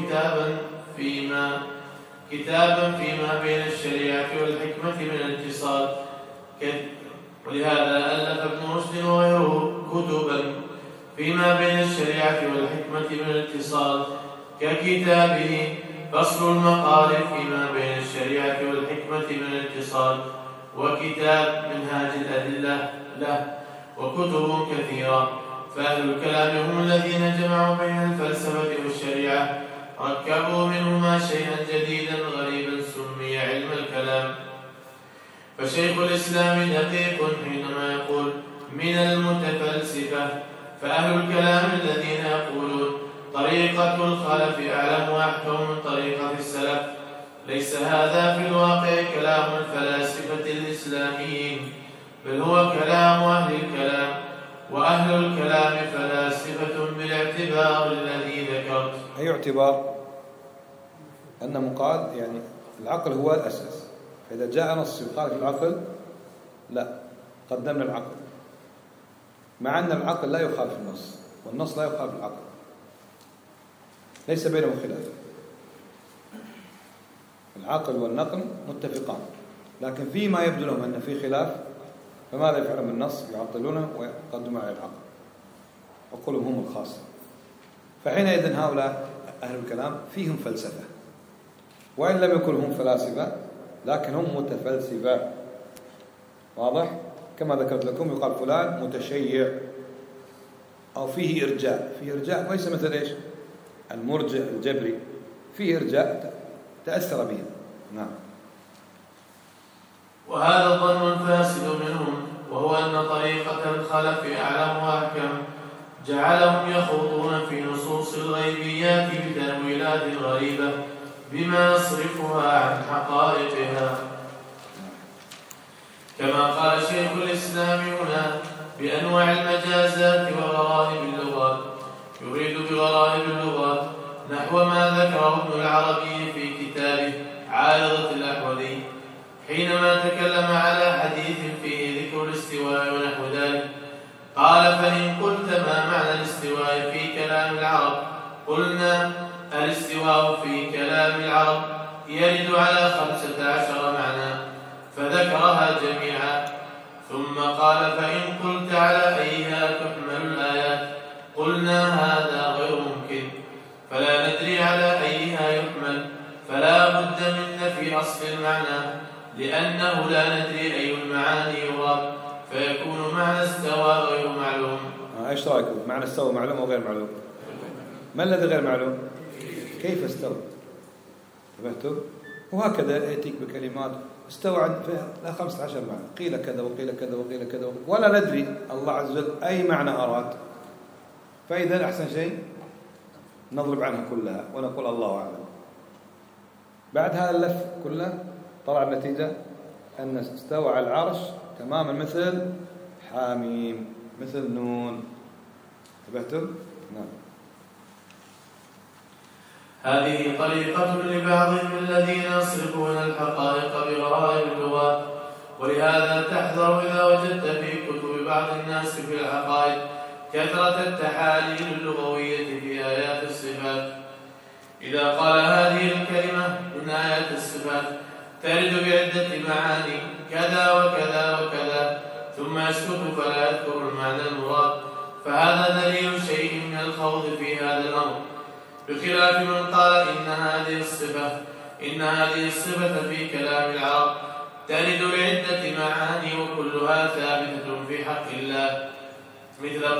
[SPEAKER 2] كتابا فيما بين الشريعة والحكمة من الاتصال. ولهذا ألف ابن رشد وغيره كتبا فيما بين الشريعة والحكمة من الاتصال، ككتابه فصل المقال فيما بين الشريعة والحكمة من الاتصال، وكتاب منهاج الأدلة له، وكتب كثيرة. فأهل الكلام هم الذين جمعوا بين الفلسفة والشريعة، ركبوا منهما شيئا جديدا غريبا سمي علم الكلام. فشيخ الإسلام دقيق حينما يقول من المتفلسفة. فأهل الكلام الذين يقولون طريقة الخلف أعلم وأحكم من طريقة السلف، ليس هذا في الواقع كلام الفلاسفة الإسلاميين، بل هو كلام أهل الكلام، وأهل الكلام فلاسفة بالاعتبار الذي ذكرت.
[SPEAKER 1] أي اعتبار؟ أنه قال يعني العقل هو الأساس، فإذا جاء نص يخالف العقل لا، قدمنا العقل، مع أن العقل لا يخالف النص والنص لا يخالف العقل، ليس بينهم خلاف. العقل والنقل متفقان، لكن فيما يبدو لهم أن في خلاف فماذا يفعلون بالنص؟ يعطلونه ويقدمون على العقل، عقولهم هم الخاصة. فحينئذ هؤلاء أهل الكلام فيهم فلسفة، وإن لم يكن هم فلاسفة لكن هم متفلسفة. واضح؟ كما ذكرت لكم يقال فلان متشيع أو فيه إرجاء. فيه إرجاء ليس مثل إيش؟ المرجع الجبري، فيه إرجاء تأثر به. نعم.
[SPEAKER 2] وهذا الظن الفاسد منهم، وهو أن طريقة الخلف أعلم وأحكم، جعلهم يخوضون في نصوص الغيبيات بتأويلات غريبة بما يصرفها عن حقائقها. كما قال شيخ الإسلام هنا بأنواع المجازات وغرائب اللغات، يريد بغرائب اللغات نحو ما ذكره ابن العربي في كتابه عارضة الأحوذي حينما تكلم على حديث فيه ذكر الاستواء ونحو ذلك. قال: فإن قلت ما معنى الاستواء في كلام العرب؟ قلنا: الاستواء في كلام العرب يرد على 15 معنى، فذكرها جميعا. ثم قال: فإن قلت على أيها تحمل الآيات؟ قلنا: هذا غير ممكن، فلا ندري على أيها يحمل، فلا بد من نفي أصل المعنى، لأنه لا ندري أي المعاني يراد، فيكون معنى استوى غير معلوم.
[SPEAKER 1] ايش رايكم؟ معنى استوى معلوم او غير معلوم؟ ما الذي غير معلوم؟ كيف استوى؟ انتبهتوا؟ وهكذا ياتيك بكلمات استوى فيها 15 معنى، قيل كذا وقيل كذا وقيل كذا ولا ندري الله عز وجل اي معنى اراد. فاذا احسن شيء نضرب عنها كلها ونقول الله اعلم. بعد هذا اللف كله طلع النتيجه ان استوى على العرش تماما مثل حاميم، مثل نون. انتبهتم؟ نعم.
[SPEAKER 2] هذه طريقة لبعضهم الذين يصرفون الحقائق بغرائب اللغات، ولهذا تحذر إذا وجدت في كتب بعض الناس في العقائد كثرة التحاليل اللغوية في آيات الصفات. إذا قال هذه الكلمة من آيات الصفات ترد بعدة معاني كذا وكذا وكذا، ثم يسكت فلا يذكر المعنى المراد، فهذا دليل شيء من الخوض في هذا الأمر، بخلاف من قال إن هذه الصفة في كلام العرب ترد لعدة معاني وكلها ثابتة في حق الله، مثل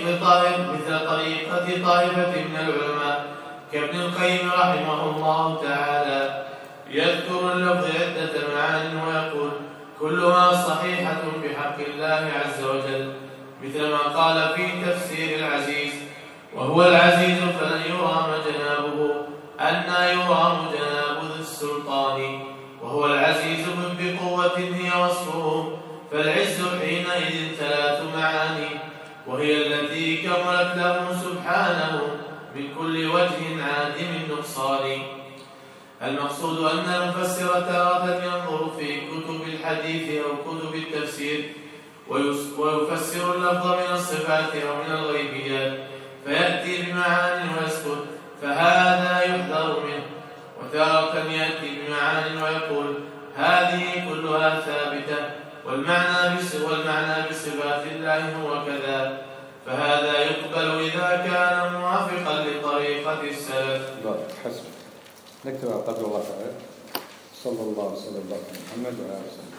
[SPEAKER 2] طريقة طائفة من العلماء كابن القيم رحمه الله تعالى، يذكر اللفظ عدة معاني ويقول كلها صحيحة بحق الله عز وجل، مثل ما قال في تفسير العزيز: وهو العزيز فلن يرام جنابه، أنى يرام جناب ذي السلطان، وهو العزيز بقوة هي وصفه، فالعز حينئذ 3 معاني، وهي التي كملت له سبحانه من كل وجه عادم النقصان. المقصود أن المفسر تارة ينظر في كتب الحديث أو كتب التفسير ويفسر اللفظ من الصفات أو من الغيبيات فيأتي بمعاني ويسكت، فهذا يحذر منه. وتارة يأتي بمعاني ويقول هذه كلها ثابتة والمعنى بصفات الله هو كذا، فهذا يقبل إذا كان موافقا لطريقة السلف.
[SPEAKER 1] حسب. نكتب على قدر الله تعالى. صلى الله وسلم على محمد وعلى آله وسلم.